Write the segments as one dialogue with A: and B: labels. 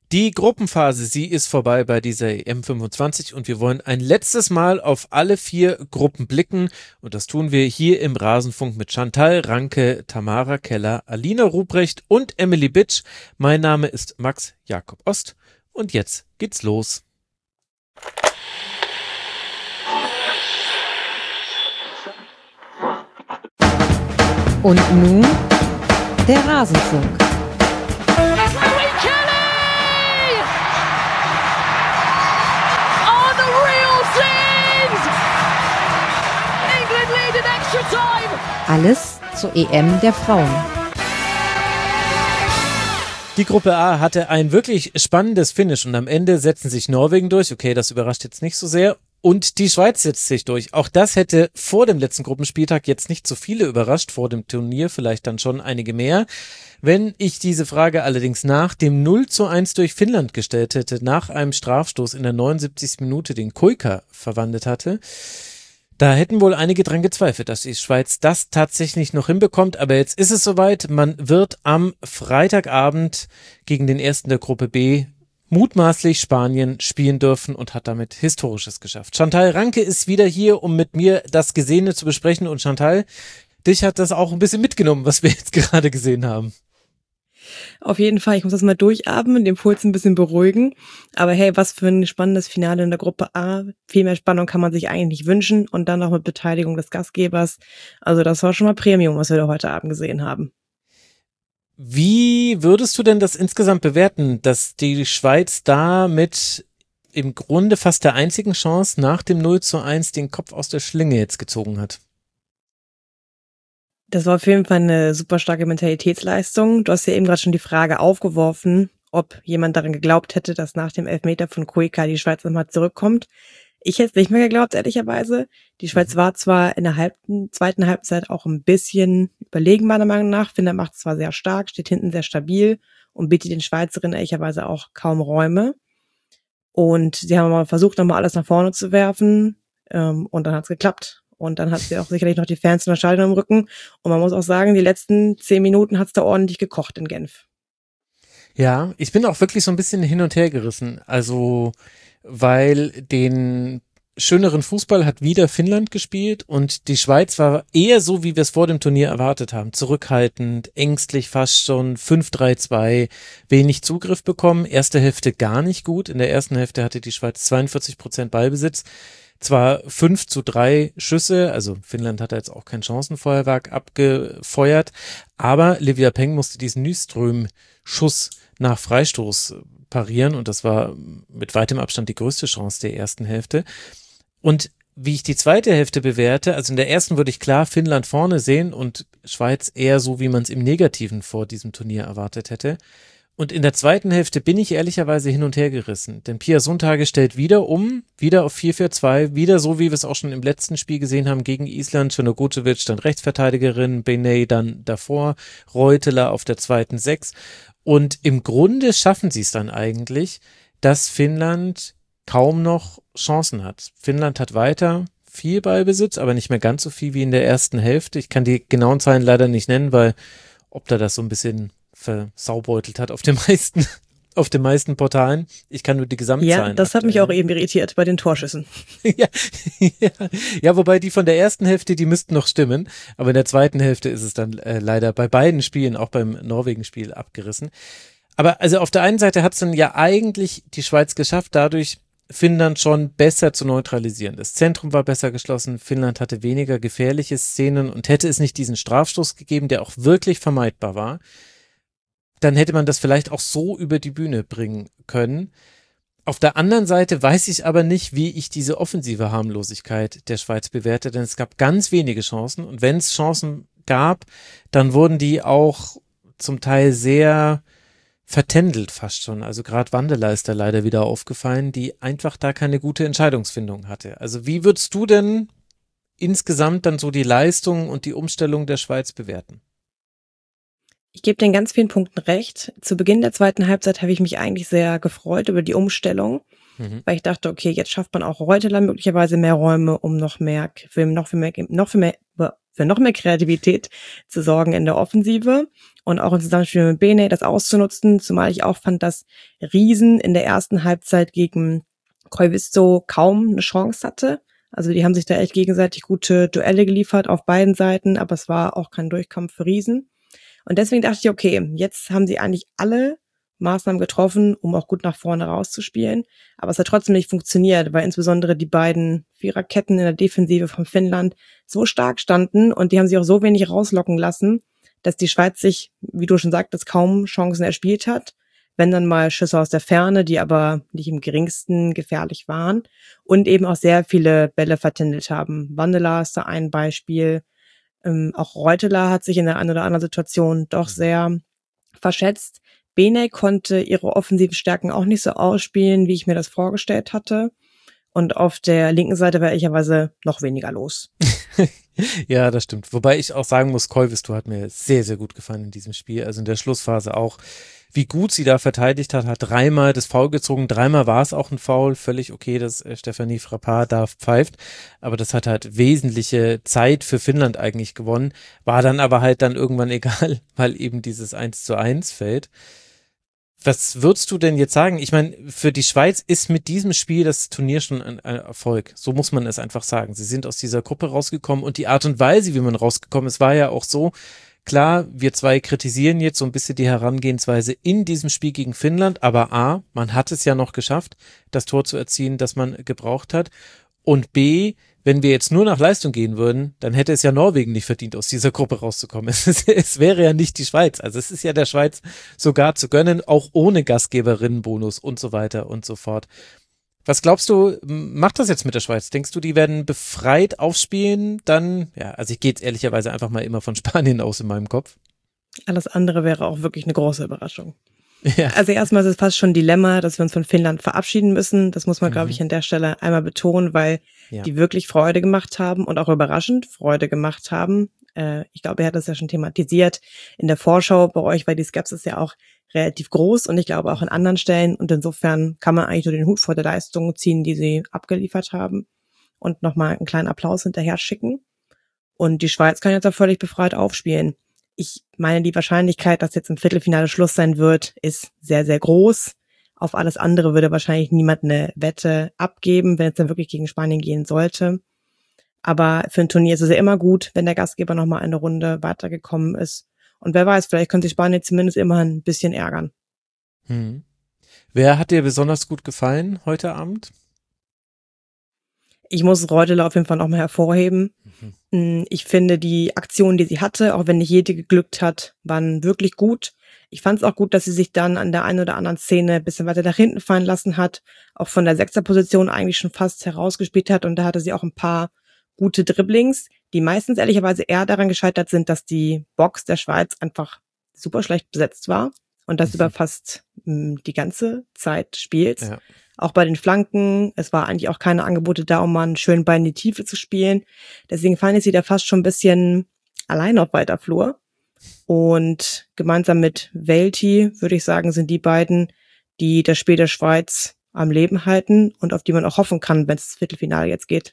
A: Die Gruppenphase, sie ist vorbei bei dieser EM25 und wir wollen ein letztes Mal auf alle 4 Gruppen blicken und das tun wir hier im Rasenfunk mit Chantal Ranke, Tamara Keller, Alina Ruprecht und Emily Bitsch. Mein Name ist Max Jakob Ost und jetzt geht's los.
B: Und nun der Rasenfunk. Alles zur EM der Frauen.
A: Die Gruppe A hatte ein wirklich spannendes Finish und am Ende setzen sich Norwegen durch. Okay, das überrascht jetzt nicht so sehr. Und die Schweiz setzt sich durch. Auch das hätte vor dem letzten Gruppenspieltag jetzt nicht so viele überrascht, vor dem Turnier vielleicht dann schon einige mehr. Wenn ich diese Frage allerdings nach dem 0:1 durch Finnland gestellt hätte, nach einem Strafstoß in der 79. Minute, den Kuika verwandelt hatte, da hätten wohl einige dran gezweifelt, dass die Schweiz das tatsächlich noch hinbekommt. Aber jetzt ist es soweit. Man wird am Freitagabend gegen den ersten der Gruppe B mutmaßlich Spanien spielen dürfen und hat damit Historisches geschafft. Chantal Ranke ist wieder hier, um mit mir das Gesehene zu besprechen. Und Chantal, dich hat das auch ein bisschen mitgenommen, was wir jetzt gerade gesehen haben.
C: Auf jeden Fall, ich muss das mal durchatmen, den Puls ein bisschen beruhigen. Aber hey, was für ein spannendes Finale in der Gruppe A. Viel mehr Spannung kann man sich eigentlich nicht wünschen. Und dann noch mit Beteiligung des Gastgebers. Also das war schon mal Premium, was wir da heute Abend gesehen haben.
A: Wie würdest du denn das insgesamt bewerten, dass die Schweiz da mit im Grunde fast der einzigen Chance nach dem 0:1 den Kopf aus der Schlinge jetzt gezogen hat?
C: Das war auf jeden Fall eine super starke Mentalitätsleistung. Du hast ja eben gerade schon die Frage aufgeworfen, ob jemand daran geglaubt hätte, dass nach dem Elfmeter von Kuika die Schweiz nochmal zurückkommt. Ich hätte es nicht mehr geglaubt, ehrlicherweise. Die Schweiz war zwar in der zweiten Halbzeit auch ein bisschen überlegen, meiner Meinung nach. Finnland macht es zwar sehr stark, steht hinten sehr stabil und bietet den Schweizerinnen ehrlicherweise auch kaum Räume. Und sie haben mal versucht, nochmal alles nach vorne zu werfen. Und dann hat es geklappt. Und dann hat sie auch sicherlich noch die Fans in der Stadion im Rücken. Und man muss auch sagen, die letzten 10 Minuten hat es da ordentlich gekocht in Genf.
A: Ja, ich bin auch wirklich so ein bisschen hin und her gerissen. Also, weil den schöneren Fußball hat wieder Finnland gespielt und die Schweiz war eher so, wie wir es vor dem Turnier erwartet haben. Zurückhaltend, ängstlich fast schon, 5-3-2, wenig Zugriff bekommen. Erste Hälfte gar nicht gut. In der ersten Hälfte hatte die Schweiz 42% Ballbesitz. Zwar 5-3 Schüsse, also Finnland hat jetzt auch kein Chancenfeuerwerk abgefeuert, aber Livia Peng musste diesen Nyström-Schuss nach Freistoß parieren und das war mit weitem Abstand die größte Chance der ersten Hälfte. Und wie ich die zweite Hälfte bewerte, also in der ersten würde ich klar Finnland vorne sehen und Schweiz eher so, wie man es im Negativen vor diesem Turnier erwartet hätte. Und in der zweiten Hälfte bin ich ehrlicherweise hin und her gerissen. Denn Pia Sundhage stellt wieder um, wieder auf 4-4-2, wieder so, wie wir es auch schon im letzten Spiel gesehen haben gegen Island. Černogučević dann Rechtsverteidigerin, Benay dann davor, Reuteler auf der zweiten 6. Und im Grunde schaffen sie es dann eigentlich, dass Finnland kaum noch Chancen hat. Finnland hat weiter viel Ballbesitz, aber nicht mehr ganz so viel wie in der ersten Hälfte. Ich kann die genauen Zahlen leider nicht nennen, weil ob da das so ein bisschen versaubeutelt hat auf den meisten Portalen. Ich kann nur die Gesamtzahlen.
C: Ja, das hat mich auch eben irritiert bei den Torschüssen.
A: ja, wobei die von der ersten Hälfte, die müssten noch stimmen, aber in der zweiten Hälfte ist es dann leider bei beiden Spielen, auch beim Norwegen-Spiel, abgerissen. Aber also auf der einen Seite hat es dann ja eigentlich die Schweiz geschafft, dadurch Finnland schon besser zu neutralisieren. Das Zentrum war besser geschlossen, Finnland hatte weniger gefährliche Szenen und hätte es nicht diesen Strafstoß gegeben, der auch wirklich vermeidbar war, dann hätte man das vielleicht auch so über die Bühne bringen können. Auf der anderen Seite weiß ich aber nicht, wie ich diese offensive Harmlosigkeit der Schweiz bewerte, denn es gab ganz wenige Chancen und wenn es Chancen gab, dann wurden die auch zum Teil sehr vertändelt fast schon. Also gerade Wandela ist da leider wieder aufgefallen, die einfach da keine gute Entscheidungsfindung hatte. Also wie würdest du denn insgesamt dann so die Leistung und die Umstellung der Schweiz bewerten?
C: Ich gebe den ganz vielen Punkten recht. Zu Beginn der zweiten Halbzeit habe ich mich eigentlich sehr gefreut über die Umstellung, weil ich dachte, okay, jetzt schafft man auch Reuteler möglicherweise mehr Räume, um für noch mehr Kreativität zu sorgen in der Offensive. und auch im Zusammenspiel mit Bene das auszunutzen, zumal ich auch fand, dass Riesen in der ersten Halbzeit gegen Koivisto kaum eine Chance hatte. Also die haben sich da echt gegenseitig gute Duelle geliefert auf beiden Seiten, aber es war auch kein Durchkampf für Riesen. Und deswegen dachte ich, okay, jetzt haben sie eigentlich alle Maßnahmen getroffen, um auch gut nach vorne rauszuspielen. Aber es hat trotzdem nicht funktioniert, weil insbesondere die beiden Viererketten in der Defensive von Finnland so stark standen und die haben sich auch so wenig rauslocken lassen, dass die Schweiz sich, wie du schon sagtest, kaum Chancen erspielt hat. Wenn dann mal Schüsse aus der Ferne, die aber nicht im geringsten gefährlich waren und eben auch sehr viele Bälle vertändelt haben. Wandela ist da ein Beispiel. Auch Reuteler hat sich in der einen oder anderen Situation doch sehr verschätzt. Bene konnte ihre offensiven Stärken auch nicht so ausspielen, wie ich mir das vorgestellt hatte. Und auf der linken Seite war ehrlicherweise noch weniger los.
A: Ja, das stimmt. Wobei ich auch sagen muss, Koivisto hat mir sehr, sehr gut gefallen in diesem Spiel. Also in der Schlussphase auch, wie gut sie da verteidigt hat, hat dreimal das Foul gezogen. Dreimal war es auch ein Foul. Völlig okay, dass Stephanie Frappard da pfeift. Aber das hat halt wesentliche Zeit für Finnland eigentlich gewonnen. War dann aber halt dann irgendwann egal, weil eben dieses 1:1 fällt. Was würdest du denn jetzt sagen? Ich meine, für die Schweiz ist mit diesem Spiel das Turnier schon ein Erfolg. So muss man es einfach sagen. Sie sind aus dieser Gruppe rausgekommen und die Art und Weise, wie man rausgekommen ist, war ja auch so. Klar, wir zwei kritisieren jetzt so ein bisschen die Herangehensweise in diesem Spiel gegen Finnland, aber A, man hat es ja noch geschafft, das Tor zu erzielen, das man gebraucht hat. Und B, wenn wir jetzt nur nach Leistung gehen würden, dann hätte es ja Norwegen nicht verdient, aus dieser Gruppe rauszukommen. Es wäre ja nicht die Schweiz. Also es ist ja der Schweiz sogar zu gönnen, auch ohne Gastgeberinnenbonus und so weiter und so fort. Was glaubst du, macht das jetzt mit der Schweiz? Denkst du, die werden befreit aufspielen? Dann, ja, also ich gehe jetzt ehrlicherweise einfach mal immer von Spanien aus in meinem Kopf.
C: Alles andere wäre auch wirklich eine große Überraschung.
A: Ja.
C: Also erstmal ist es fast schon ein Dilemma, dass wir uns von Finnland verabschieden müssen. Das muss man, glaube ich, an der Stelle einmal betonen, weil die wirklich Freude gemacht haben und auch überraschend Freude gemacht haben. Ich glaube, er hat das ja schon thematisiert in der Vorschau. Bei euch war die Skepsis ja auch relativ groß und ich glaube auch an anderen Stellen. Und insofern kann man eigentlich nur den Hut vor der Leistung ziehen, die sie abgeliefert haben und nochmal einen kleinen Applaus hinterher schicken. Und die Schweiz kann jetzt auch völlig befreit aufspielen. Ich meine, die Wahrscheinlichkeit, dass jetzt im Viertelfinale Schluss sein wird, ist sehr, sehr groß. Auf alles andere würde wahrscheinlich niemand eine Wette abgeben, wenn es dann wirklich gegen Spanien gehen sollte. Aber für ein Turnier ist es ja immer gut, wenn der Gastgeber nochmal eine Runde weitergekommen ist. Und wer weiß, vielleicht könnte sich Spanien zumindest immer ein bisschen ärgern.
A: Wer hat dir besonders gut gefallen heute Abend?
C: Ich muss Reuteler auf jeden Fall nochmal hervorheben. Ich finde, die Aktionen, die sie hatte, auch wenn nicht jede geglückt hat, waren wirklich gut. Ich fand es auch gut, dass sie sich dann an der einen oder anderen Szene ein bisschen weiter nach hinten fallen lassen hat, auch von der Sechserposition eigentlich schon fast herausgespielt hat und da hatte sie auch ein paar gute Dribblings, die meistens ehrlicherweise eher daran gescheitert sind, dass die Box der Schweiz einfach super schlecht besetzt war und das über fast die ganze Zeit spielt. Ja. Auch bei den Flanken, es war eigentlich auch keine Angebote da, um mal einen schönen Ball in die Tiefe zu spielen. Deswegen fand ich sie da fast schon ein bisschen allein auf weiter Flur. Und gemeinsam mit Welti, würde ich sagen, sind die beiden, die das Spiel der Schweiz am Leben halten und auf die man auch hoffen kann, wenn es das Viertelfinale jetzt geht.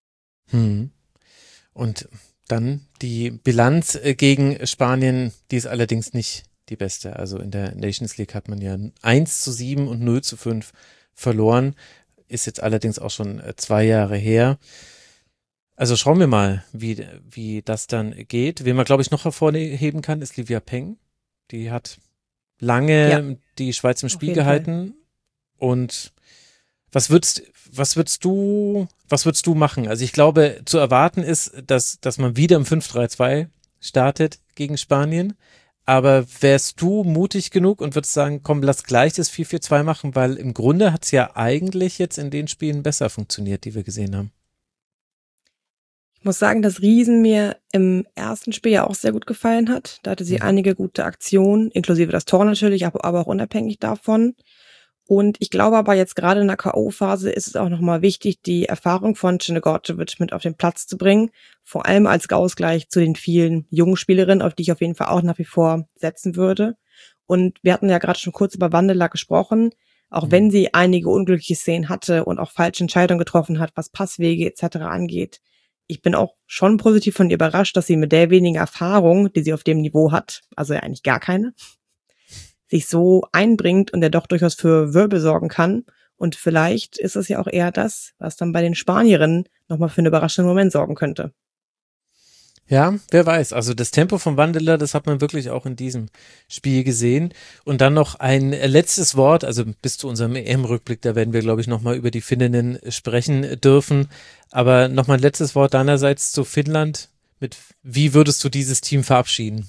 A: Und dann die Bilanz gegen Spanien, die ist allerdings nicht die beste. Also in der Nations League hat man ja 1:7 und 0:5 verloren, ist jetzt allerdings auch schon 2 Jahre her. Also schauen wir mal, wie das dann geht. Wen man, glaube ich, noch hervorheben kann, ist Livia Peng. Die hat lange die Schweiz im Spiel gehalten. Und was würdest du machen? Also ich glaube, zu erwarten ist, dass man wieder im 5-3-2 startet gegen Spanien. Aber wärst du mutig genug und würdest sagen, komm, lass gleich das 4-4-2 machen, weil im Grunde hat es ja eigentlich jetzt in den Spielen besser funktioniert, die wir gesehen haben.
C: Ich muss sagen, dass Riesen mir im ersten Spiel ja auch sehr gut gefallen hat. Da hatte sie einige gute Aktionen, inklusive das Tor natürlich, aber auch unabhängig davon. Und ich glaube aber jetzt gerade in der K.O.-Phase ist es auch nochmal wichtig, die Erfahrung von Cernogorcevic mit auf den Platz zu bringen. Vor allem als Ausgleich zu den vielen jungen Spielerinnen, auf die ich auf jeden Fall auch nach wie vor setzen würde. Und wir hatten ja gerade schon kurz über Wandela gesprochen. Auch wenn sie einige unglückliche Szenen hatte und auch falsche Entscheidungen getroffen hat, was Passwege etc. angeht, ich bin auch schon positiv von ihr überrascht, dass sie mit der wenigen Erfahrung, die sie auf dem Niveau hat, also ja eigentlich gar keine, sich so einbringt und der doch durchaus für Wirbel sorgen kann. Und vielleicht ist es ja auch eher das, was dann bei den Spanierinnen nochmal für einen überraschenden Moment sorgen könnte.
A: Ja, wer weiß. Also das Tempo vom Wandeler, das hat man wirklich auch in diesem Spiel gesehen. Und dann noch ein letztes Wort, also bis zu unserem EM-Rückblick, da werden wir, glaube ich, nochmal über die Finninnen sprechen dürfen. Aber nochmal ein letztes Wort deinerseits zu Finnland. Wie würdest du dieses Team verabschieden?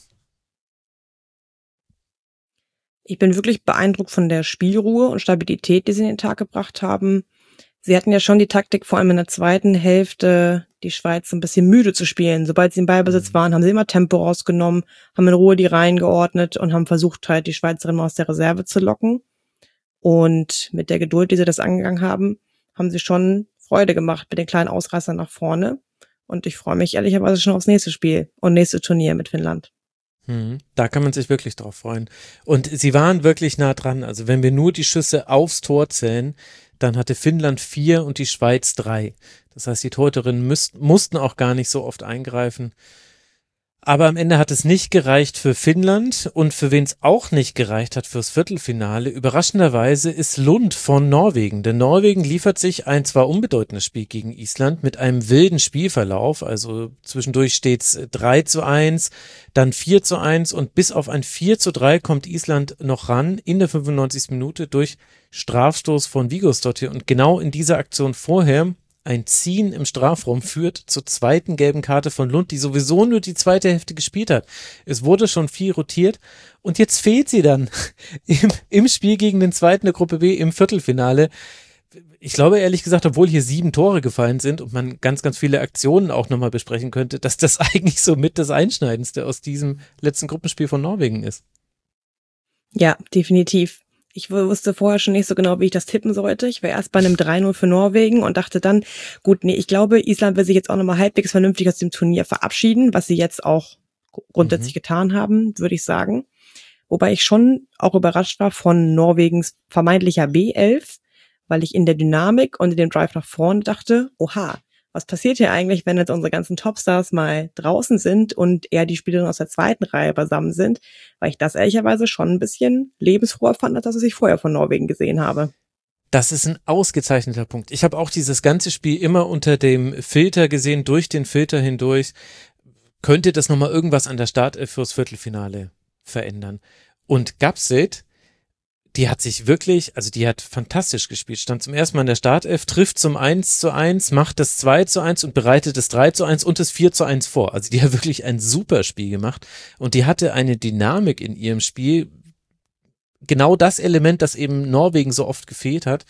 C: Ich bin wirklich beeindruckt von der Spielruhe und Stabilität, die sie in den Tag gebracht haben. Sie hatten ja schon die Taktik, vor allem in der zweiten Hälfte, die Schweiz ein bisschen müde zu spielen. Sobald sie im Ballbesitz waren, haben sie immer Tempo rausgenommen, haben in Ruhe die Reihen geordnet und haben versucht, halt die Schweizerinnen aus der Reserve zu locken. Und mit der Geduld, die sie das angegangen haben, haben sie schon Freude gemacht mit den kleinen Ausreißern nach vorne. Und ich freue mich ehrlicherweise schon aufs nächste Spiel und nächste Turnier mit Finnland.
A: Da kann man sich wirklich drauf freuen. Und sie waren wirklich nah dran. Also wenn wir nur die Schüsse aufs Tor zählen, dann hatte Finnland 4 und die Schweiz 3. Das heißt, die Torhüterinnen mussten auch gar nicht so oft eingreifen. Aber am Ende hat es nicht gereicht für Finnland und für wen es auch nicht gereicht hat fürs Viertelfinale. Überraschenderweise ist Lund von Norwegen. Denn Norwegen liefert sich ein zwar unbedeutendes Spiel gegen Island mit einem wilden Spielverlauf. Also zwischendurch steht's 3:1, dann 4:1 und bis auf ein 4:3 kommt Island noch ran in der 95. Minute durch Strafstoß von Vigosdottir. Und genau in dieser Aktion vorher ein Ziehen im Strafraum führt zur zweiten gelben Karte von Lund, die sowieso nur die zweite Hälfte gespielt hat. Es wurde schon viel rotiert und jetzt fehlt sie dann im Spiel gegen den zweiten der Gruppe B im Viertelfinale. Ich glaube ehrlich gesagt, obwohl hier 7 Tore gefallen sind und man ganz, ganz viele Aktionen auch nochmal besprechen könnte, dass das eigentlich so mit das Einschneidendste aus diesem letzten Gruppenspiel von Norwegen ist.
C: Ja, definitiv. Ich wusste vorher schon nicht so genau, wie ich das tippen sollte. Ich war erst bei einem 3:0 für Norwegen und dachte dann, gut, nee, ich glaube, Island will sich jetzt auch nochmal halbwegs vernünftig aus dem Turnier verabschieden, was sie jetzt auch grundsätzlich getan haben, würde ich sagen. Wobei ich schon auch überrascht war von Norwegens vermeintlicher B11, weil ich in der Dynamik und in dem Drive nach vorne dachte, oha, was passiert hier eigentlich, wenn jetzt unsere ganzen Topstars mal draußen sind und eher die Spielerinnen aus der zweiten Reihe beisammen sind, weil ich das ehrlicherweise schon ein bisschen lebensfroher fand, als was ich vorher von Norwegen gesehen habe.
A: Das ist ein ausgezeichneter Punkt. Ich habe auch dieses ganze Spiel immer unter dem Filter gesehen, durch den Filter hindurch. Könnte das nochmal irgendwas an der Startelf fürs Viertelfinale verändern? Und Gapseth, die hat sich wirklich, also die hat fantastisch gespielt, stand zum ersten Mal in der Startelf, trifft zum 1:1, macht das 2:1 und bereitet das 3:1 und das 4:1 vor. Also die hat wirklich ein super Spiel gemacht und die hatte eine Dynamik in ihrem Spiel, genau das Element, das eben Norwegen so oft gefehlt hat.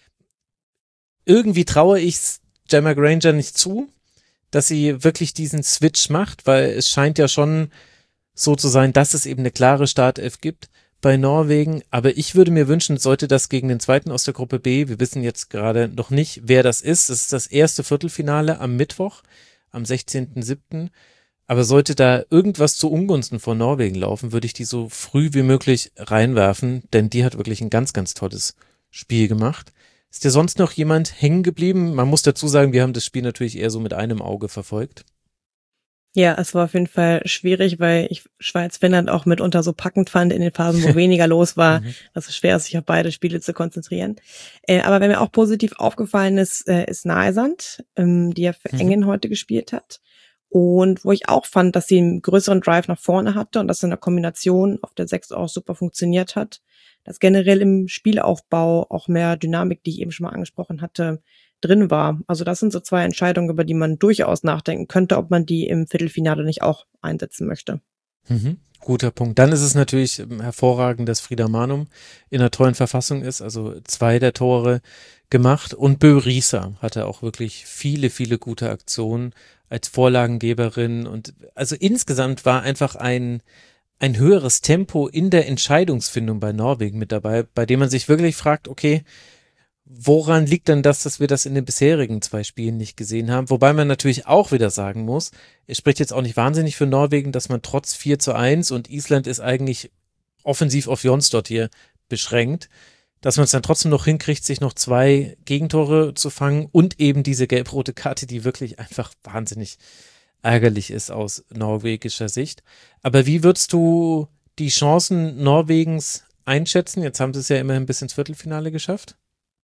A: Irgendwie traue ich Gemma Granger nicht zu, dass sie wirklich diesen Switch macht, weil es scheint ja schon so zu sein, dass es eben eine klare Startelf gibt bei Norwegen, aber ich würde mir wünschen, sollte das gegen den zweiten aus der Gruppe B, wir wissen jetzt gerade noch nicht, wer das ist das erste Viertelfinale am Mittwoch, am 16.07., aber sollte da irgendwas zu Ungunsten von Norwegen laufen, würde ich die so früh wie möglich reinwerfen, denn die hat wirklich ein ganz, ganz tolles Spiel gemacht. Ist dir sonst noch jemand hängen geblieben? Man muss dazu sagen, wir haben das Spiel natürlich eher so mit einem Auge verfolgt.
C: Ja, es war auf jeden Fall schwierig, weil ich Schweiz-Finnland auch mitunter so packend fand in den Phasen, wo weniger los war. dass es schwer ist, sich auf beide Spiele zu konzentrieren. Aber wer mir auch positiv aufgefallen ist, ist Naesand, die ja für Engen heute gespielt hat. Und wo ich auch fand, dass sie einen größeren Drive nach vorne hatte und das in der Kombination auf der 6 auch super funktioniert hat. Dass generell im Spielaufbau auch mehr Dynamik, die ich eben schon mal angesprochen hatte, drin war. Also das sind so 2 Entscheidungen, über die man durchaus nachdenken könnte, ob man die im Viertelfinale nicht auch einsetzen möchte.
A: Guter Punkt. Dann ist es natürlich hervorragend, dass Frida Maanum in einer tollen Verfassung ist, also 2 der Tore gemacht und Bö Risa hatte auch wirklich viele, viele gute Aktionen als Vorlagengeberin und also insgesamt war einfach ein höheres Tempo in der Entscheidungsfindung bei Norwegen mit dabei, bei dem man sich wirklich fragt, okay, woran liegt denn das, dass wir das in den bisherigen 2 Spielen nicht gesehen haben? Wobei man natürlich auch wieder sagen muss, es spricht jetzt auch nicht wahnsinnig für Norwegen, dass man trotz 4:1 und Island ist eigentlich offensiv auf Jonsdottir beschränkt, dass man es dann trotzdem noch hinkriegt, sich noch 2 Gegentore zu fangen und eben diese gelb-rote Karte, die wirklich einfach wahnsinnig ärgerlich ist aus norwegischer Sicht. Aber wie würdest du die Chancen Norwegens einschätzen? Jetzt haben sie es ja immerhin bis ins Viertelfinale geschafft.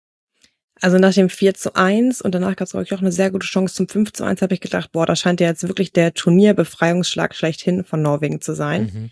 C: Also nach dem 4:1 und danach gab es, glaube ich, auch eine sehr gute Chance zum 5:1, habe ich gedacht, boah, das scheint ja jetzt wirklich der Turnierbefreiungsschlag schlechthin von Norwegen zu sein.
A: Mhm.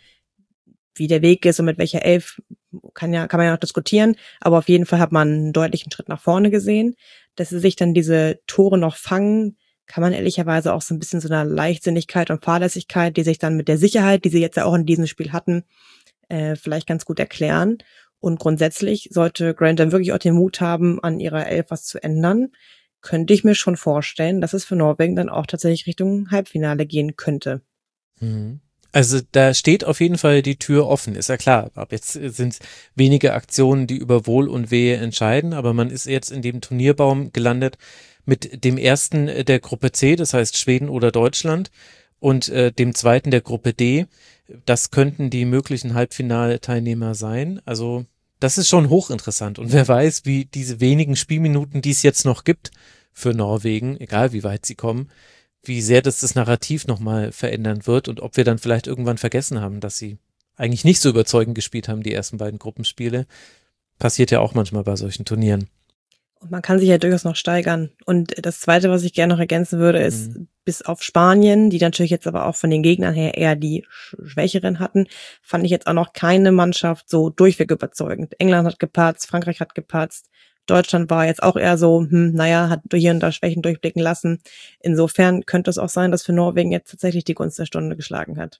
C: Wie der Weg ist und mit welcher Elf kann man ja noch diskutieren, aber auf jeden Fall hat man einen deutlichen Schritt nach vorne gesehen. Dass sie sich dann diese Tore noch fangen, kann man ehrlicherweise auch so ein bisschen so einer Leichtsinnigkeit und Fahrlässigkeit, die sich dann mit der Sicherheit, die sie jetzt ja auch in diesem Spiel hatten, vielleicht ganz gut erklären. Und grundsätzlich sollte Grant dann wirklich auch den Mut haben, an ihrer Elf was zu ändern, könnte ich mir schon vorstellen, dass es für Norwegen dann auch tatsächlich Richtung Halbfinale gehen könnte.
A: Mhm. Also da steht auf jeden Fall die Tür offen, ist ja klar. Ab jetzt sind es wenige Aktionen, die über Wohl und Wehe entscheiden, aber man ist jetzt in dem Turnierbaum gelandet mit dem ersten der Gruppe C, das heißt Schweden oder Deutschland, und dem zweiten der Gruppe D. Das könnten die möglichen Halbfinalteilnehmer sein. Also das ist schon hochinteressant. Und wer weiß, wie diese wenigen Spielminuten, die es jetzt noch gibt für Norwegen, egal wie weit sie kommen, wie sehr das Narrativ nochmal verändern wird und ob wir dann vielleicht irgendwann vergessen haben, dass sie eigentlich nicht so überzeugend gespielt haben, die ersten beiden Gruppenspiele. Passiert ja auch manchmal bei solchen Turnieren.
C: Und man kann sich ja durchaus noch steigern. Und das Zweite, was ich gerne noch ergänzen würde, ist, bis auf Spanien, die natürlich jetzt aber auch von den Gegnern her eher die Schwächeren hatten, fand ich jetzt auch noch keine Mannschaft so durchweg überzeugend. England hat gepatzt, Frankreich hat gepatzt, Deutschland war jetzt auch eher so, hat hier und da Schwächen durchblicken lassen. Insofern könnte es auch sein, dass für Norwegen jetzt tatsächlich die Gunst der Stunde geschlagen hat.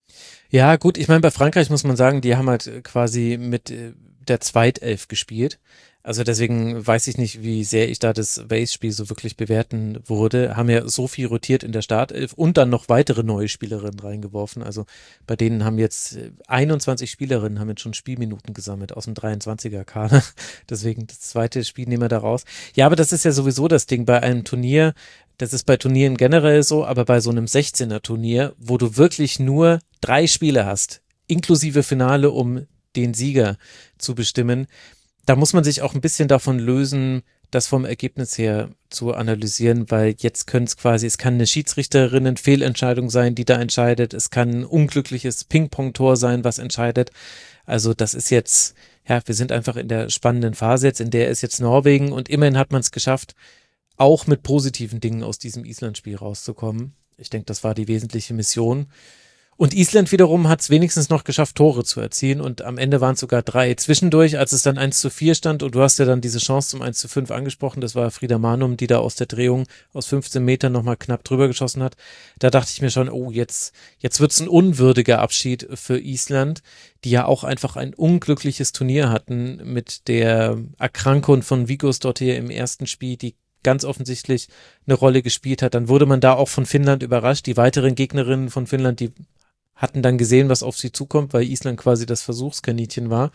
A: Ja, gut, ich meine, bei Frankreich muss man sagen, die haben halt quasi mit der Zweitelf gespielt. Also deswegen weiß ich nicht, wie sehr ich da das Wales-Spiel so wirklich bewerten würde. Haben ja so viel rotiert in der Startelf und dann noch weitere neue Spielerinnen reingeworfen. Also bei denen haben jetzt 21 Spielerinnen haben jetzt schon Spielminuten gesammelt aus dem 23er-Kader. Deswegen das zweite Spiel nehmen wir da raus. Ja, aber das ist ja sowieso das Ding bei einem Turnier. Das ist bei Turnieren generell so, aber bei so einem 16er-Turnier, wo du wirklich nur 3 Spiele hast, inklusive Finale, um den Sieger zu bestimmen, da muss man sich auch ein bisschen davon lösen, das vom Ergebnis her zu analysieren, weil jetzt können es kann eine Schiedsrichterinnen-Fehlentscheidung sein, die da entscheidet, es kann ein unglückliches Ping-Pong-Tor sein, was entscheidet. Also das ist jetzt, ja, wir sind einfach in der spannenden Phase jetzt, in der ist jetzt Norwegen und immerhin hat man es geschafft, auch mit positiven Dingen aus diesem Island-Spiel rauszukommen. Ich denke, das war die wesentliche Mission. Und Island wiederum hat es wenigstens noch geschafft, Tore zu erzielen und am Ende waren es sogar 3. Zwischendurch, als es dann 1:4 stand und du hast ja dann diese Chance zum 1:5 angesprochen, das war Frida Maanum, die da aus der Drehung aus 15 Metern nochmal knapp drüber geschossen hat. Da dachte ich mir schon, oh, jetzt wird es ein unwürdiger Abschied für Island, die ja auch einfach ein unglückliches Turnier hatten mit der Erkrankung von Vigos dort hier im ersten Spiel, die ganz offensichtlich eine Rolle gespielt hat. Dann wurde man da auch von Finnland überrascht. Die weiteren Gegnerinnen von Finnland, die hatten dann gesehen, was auf sie zukommt, weil Island quasi das Versuchskaninchen war.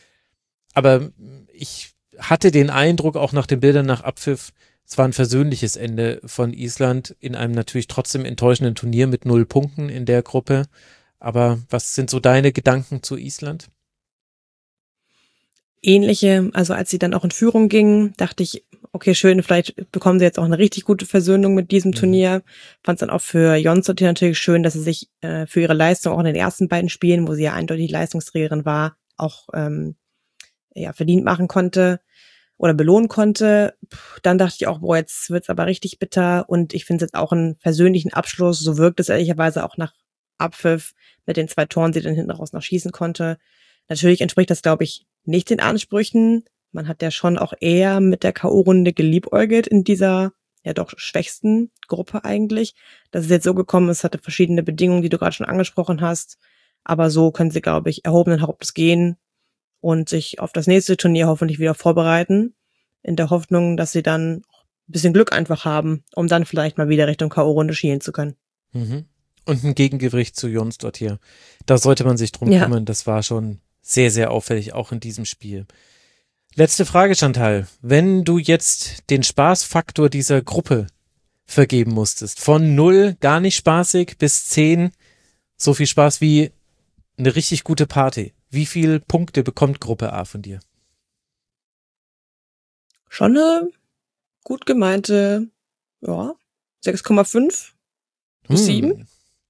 A: Aber ich hatte den Eindruck, auch nach den Bildern nach Abpfiff, es war ein versöhnliches Ende von Island in einem natürlich trotzdem enttäuschenden Turnier mit 0 Punkten in der Gruppe. Aber was sind so deine Gedanken zu Island?
C: Ähnliche, also als sie dann auch in Führung gingen, dachte ich, okay, schön, vielleicht bekommen sie jetzt auch eine richtig gute Versöhnung mit diesem Turnier. Fand es dann auch für Jonsdottir natürlich schön, dass sie sich für ihre Leistung auch in den ersten beiden Spielen, wo sie ja eindeutig Leistungsträgerin war, auch verdient machen konnte oder belohnen konnte. Dann dachte ich auch, boah, jetzt wird's aber richtig bitter und ich finde es jetzt auch einen versöhnlichen Abschluss. So wirkt es ehrlicherweise auch nach Abpfiff mit den 2 Toren, die dann hinten raus noch schießen konnte. Natürlich entspricht das, glaube ich, nicht den Ansprüchen. Man hat ja schon auch eher mit der K.O.-Runde geliebäugelt in dieser ja doch schwächsten Gruppe eigentlich. Dass es jetzt so gekommen ist, hatte verschiedene Bedingungen, die du gerade schon angesprochen hast. Aber so können sie, glaube ich, erhobenen Hauptes gehen und sich auf das nächste Turnier hoffentlich wieder vorbereiten. In der Hoffnung, dass sie dann ein bisschen Glück einfach haben, um dann vielleicht mal wieder Richtung K.O.-Runde schielen zu können.
A: Mhm. Und ein Gegengewicht zu Jonsdottir. Da sollte man sich drum kümmern. Das war schon sehr, sehr auffällig, auch in diesem Spiel. Letzte Frage, Chantal. Wenn du jetzt den Spaßfaktor dieser Gruppe vergeben musstest, von 0, gar nicht spaßig, bis 10, so viel Spaß wie eine richtig gute Party. Wie viele Punkte bekommt Gruppe A von dir?
C: Schon eine gut gemeinte, ja, 6,5 bis 7.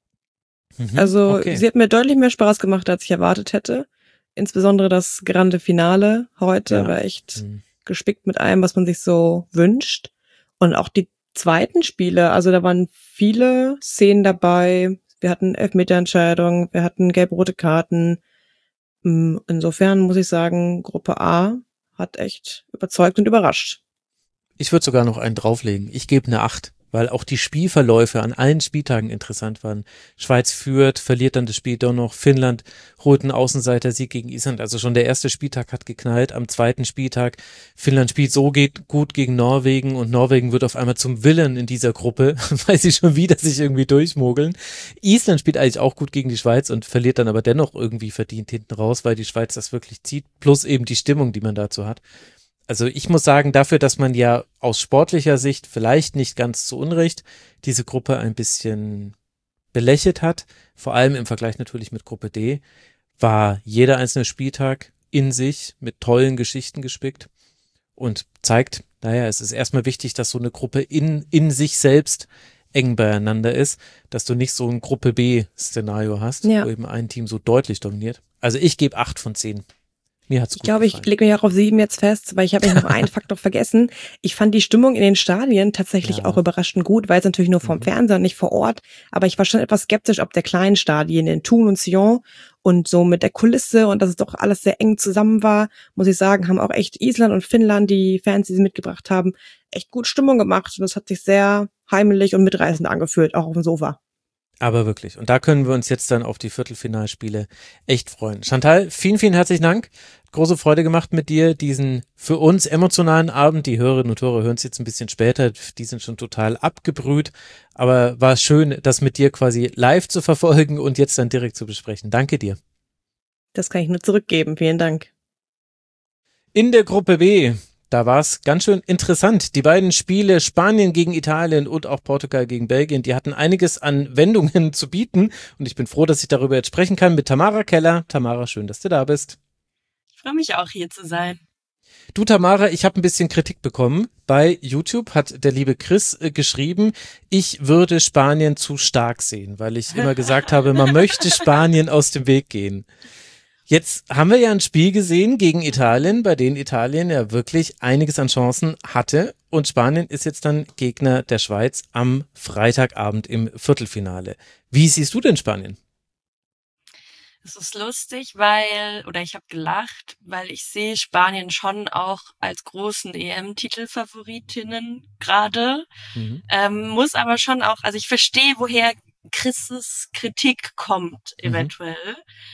C: Also
A: okay.
C: sie hat mir deutlich mehr Spaß gemacht, als ich erwartet hätte. Insbesondere das Grande Finale heute war echt gespickt mit allem, was man sich so wünscht. Und auch die zweiten Spiele, also da waren viele Szenen dabei. Wir hatten Elfmeterentscheidungen, wir hatten gelb-rote Karten. Insofern muss ich sagen, Gruppe A hat echt überzeugt und überrascht.
A: Ich würde sogar noch einen drauflegen. Ich gebe eine 8, weil auch die Spielverläufe an allen Spieltagen interessant waren. Schweiz führt, verliert dann das Spiel doch noch. Finnland holt einen Außenseiter-Sieg gegen Island. Also schon der erste Spieltag hat geknallt. Am zweiten Spieltag, Finnland spielt so gut gegen Norwegen und Norwegen wird auf einmal zum Villain in dieser Gruppe, weil sie schon wieder sich irgendwie durchmogeln. Island spielt eigentlich auch gut gegen die Schweiz und verliert dann aber dennoch irgendwie verdient hinten raus, weil die Schweiz das wirklich zieht. Plus eben die Stimmung, die man dazu hat. Also ich muss sagen, dafür, dass man ja aus sportlicher Sicht vielleicht nicht ganz zu Unrecht diese Gruppe ein bisschen belächelt hat, vor allem im Vergleich natürlich mit Gruppe D, war jeder einzelne Spieltag in sich mit tollen Geschichten gespickt und zeigt, naja, es ist erstmal wichtig, dass so eine Gruppe in sich selbst eng beieinander ist, dass du nicht so ein Gruppe B-Szenario hast, wo eben ein Team so deutlich dominiert. Also ich gebe 8 von 10. Mir hat's gut gefallen.
C: Ich lege mich auch auf 7 jetzt fest, weil ich habe noch einen Faktor vergessen. Ich fand die Stimmung in den Stadien tatsächlich auch überraschend gut, weil es natürlich nur vom Fernseher und nicht vor Ort. Aber ich war schon etwas skeptisch, ob der kleinen Stadien in Thun und Sion und so mit der Kulisse und dass es doch alles sehr eng zusammen war, muss ich sagen, haben auch echt Island und Finnland, die Fans, die sie mitgebracht haben, echt gut Stimmung gemacht. Und das hat sich sehr heimelig und mitreißend angefühlt, auch auf dem Sofa.
A: Aber wirklich. Und da können wir uns jetzt dann auf die Viertelfinalspiele echt freuen. Chantal, vielen, vielen herzlichen Dank. Große Freude gemacht mit dir, diesen für uns emotionalen Abend. Die Hörerinnen und Hörer hören es jetzt ein bisschen später. Die sind schon total abgebrüht. Aber war schön, das mit dir quasi live zu verfolgen und jetzt dann direkt zu besprechen. Danke dir.
C: Das kann ich nur zurückgeben. Vielen Dank.
A: In der Gruppe B, da war es ganz schön interessant. Die beiden Spiele Spanien gegen Italien und auch Portugal gegen Belgien, die hatten einiges an Wendungen zu bieten. Und ich bin froh, dass ich darüber jetzt sprechen kann mit Tamara Keller. Tamara, schön, dass du da bist.
D: Ich freue mich auch, hier zu sein.
A: Du, Tamara, ich habe ein bisschen Kritik bekommen. Bei YouTube hat der liebe Chris geschrieben, ich würde Spanien zu stark sehen, weil ich immer gesagt habe, man möchte Spanien aus dem Weg gehen. Jetzt haben wir ja ein Spiel gesehen gegen Italien, bei dem Italien ja wirklich einiges an Chancen hatte. Und Spanien ist jetzt dann Gegner der Schweiz am Freitagabend im Viertelfinale. Wie siehst du denn Spanien?
D: Es ist lustig, ich habe gelacht, weil ich sehe Spanien schon auch als großen EM-Titelfavoritinnen gerade. Muss aber schon auch, also ich verstehe, woher Chris' Kritik kommt, eventuell.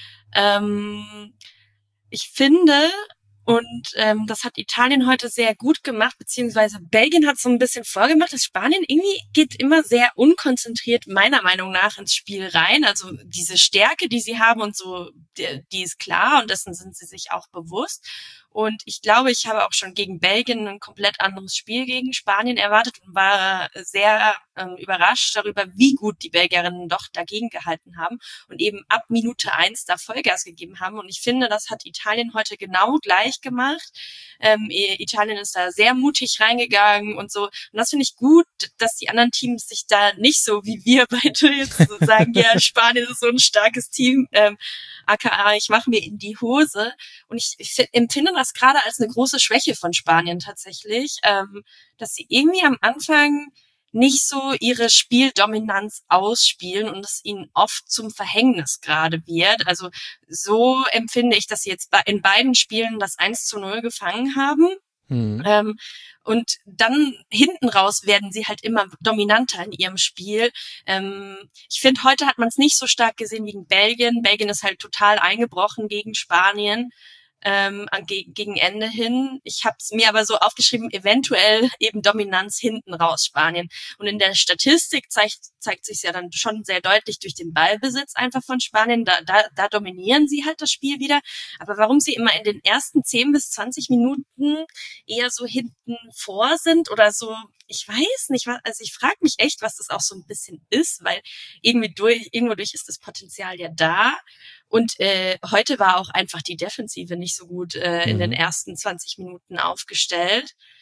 D: Ich finde, und das hat Italien heute sehr gut gemacht, beziehungsweise Belgien hat so ein bisschen vorgemacht, dass Spanien irgendwie geht immer sehr unkonzentriert, meiner Meinung nach, ins Spiel rein. Also diese Stärke, die sie haben und so, die ist klar und dessen sind sie sich auch bewusst. Und ich glaube, ich habe auch schon gegen Belgien ein komplett anderes Spiel gegen Spanien erwartet und war sehr überrascht darüber, wie gut die Belgierinnen doch dagegen gehalten haben und eben ab Minute 1 da Vollgas gegeben haben. Und ich finde, das hat Italien heute genau gleich gemacht. Italien ist da sehr mutig reingegangen und so. Und das finde ich gut, dass die anderen Teams sich da nicht so wie wir beide jetzt so sagen, ja, Spanien ist so ein starkes Team, aka ich mache mir in die Hose. Und ich empfinde das gerade als eine große Schwäche von Spanien tatsächlich, dass sie irgendwie am Anfang nicht so ihre Spieldominanz ausspielen und es ihnen oft zum Verhängnis gerade wird. Also so empfinde ich, dass sie jetzt in beiden Spielen das 1:0 gefangen haben. Und dann hinten raus werden sie halt immer dominanter in ihrem Spiel. Ich finde, heute hat man es nicht so stark gesehen wie gegen Belgien. Belgien ist halt total eingebrochen gegen Spanien. Gegen Ende hin. Ich habe es mir aber so aufgeschrieben, eventuell eben Dominanz hinten raus Spanien. Und in der Statistik zeigt sich ja dann schon sehr deutlich durch den Ballbesitz einfach von Spanien. Da dominieren sie halt das Spiel wieder. Aber warum sie immer in den ersten 10 bis 20 Minuten eher so hinten vor sind oder so, ich weiß nicht, also ich frage mich echt, was das auch so ein bisschen ist, weil irgendwo durch ist das Potenzial ja da. Und heute war auch einfach die Defensive nicht so gut in den ersten 20 Minuten aufgestellt.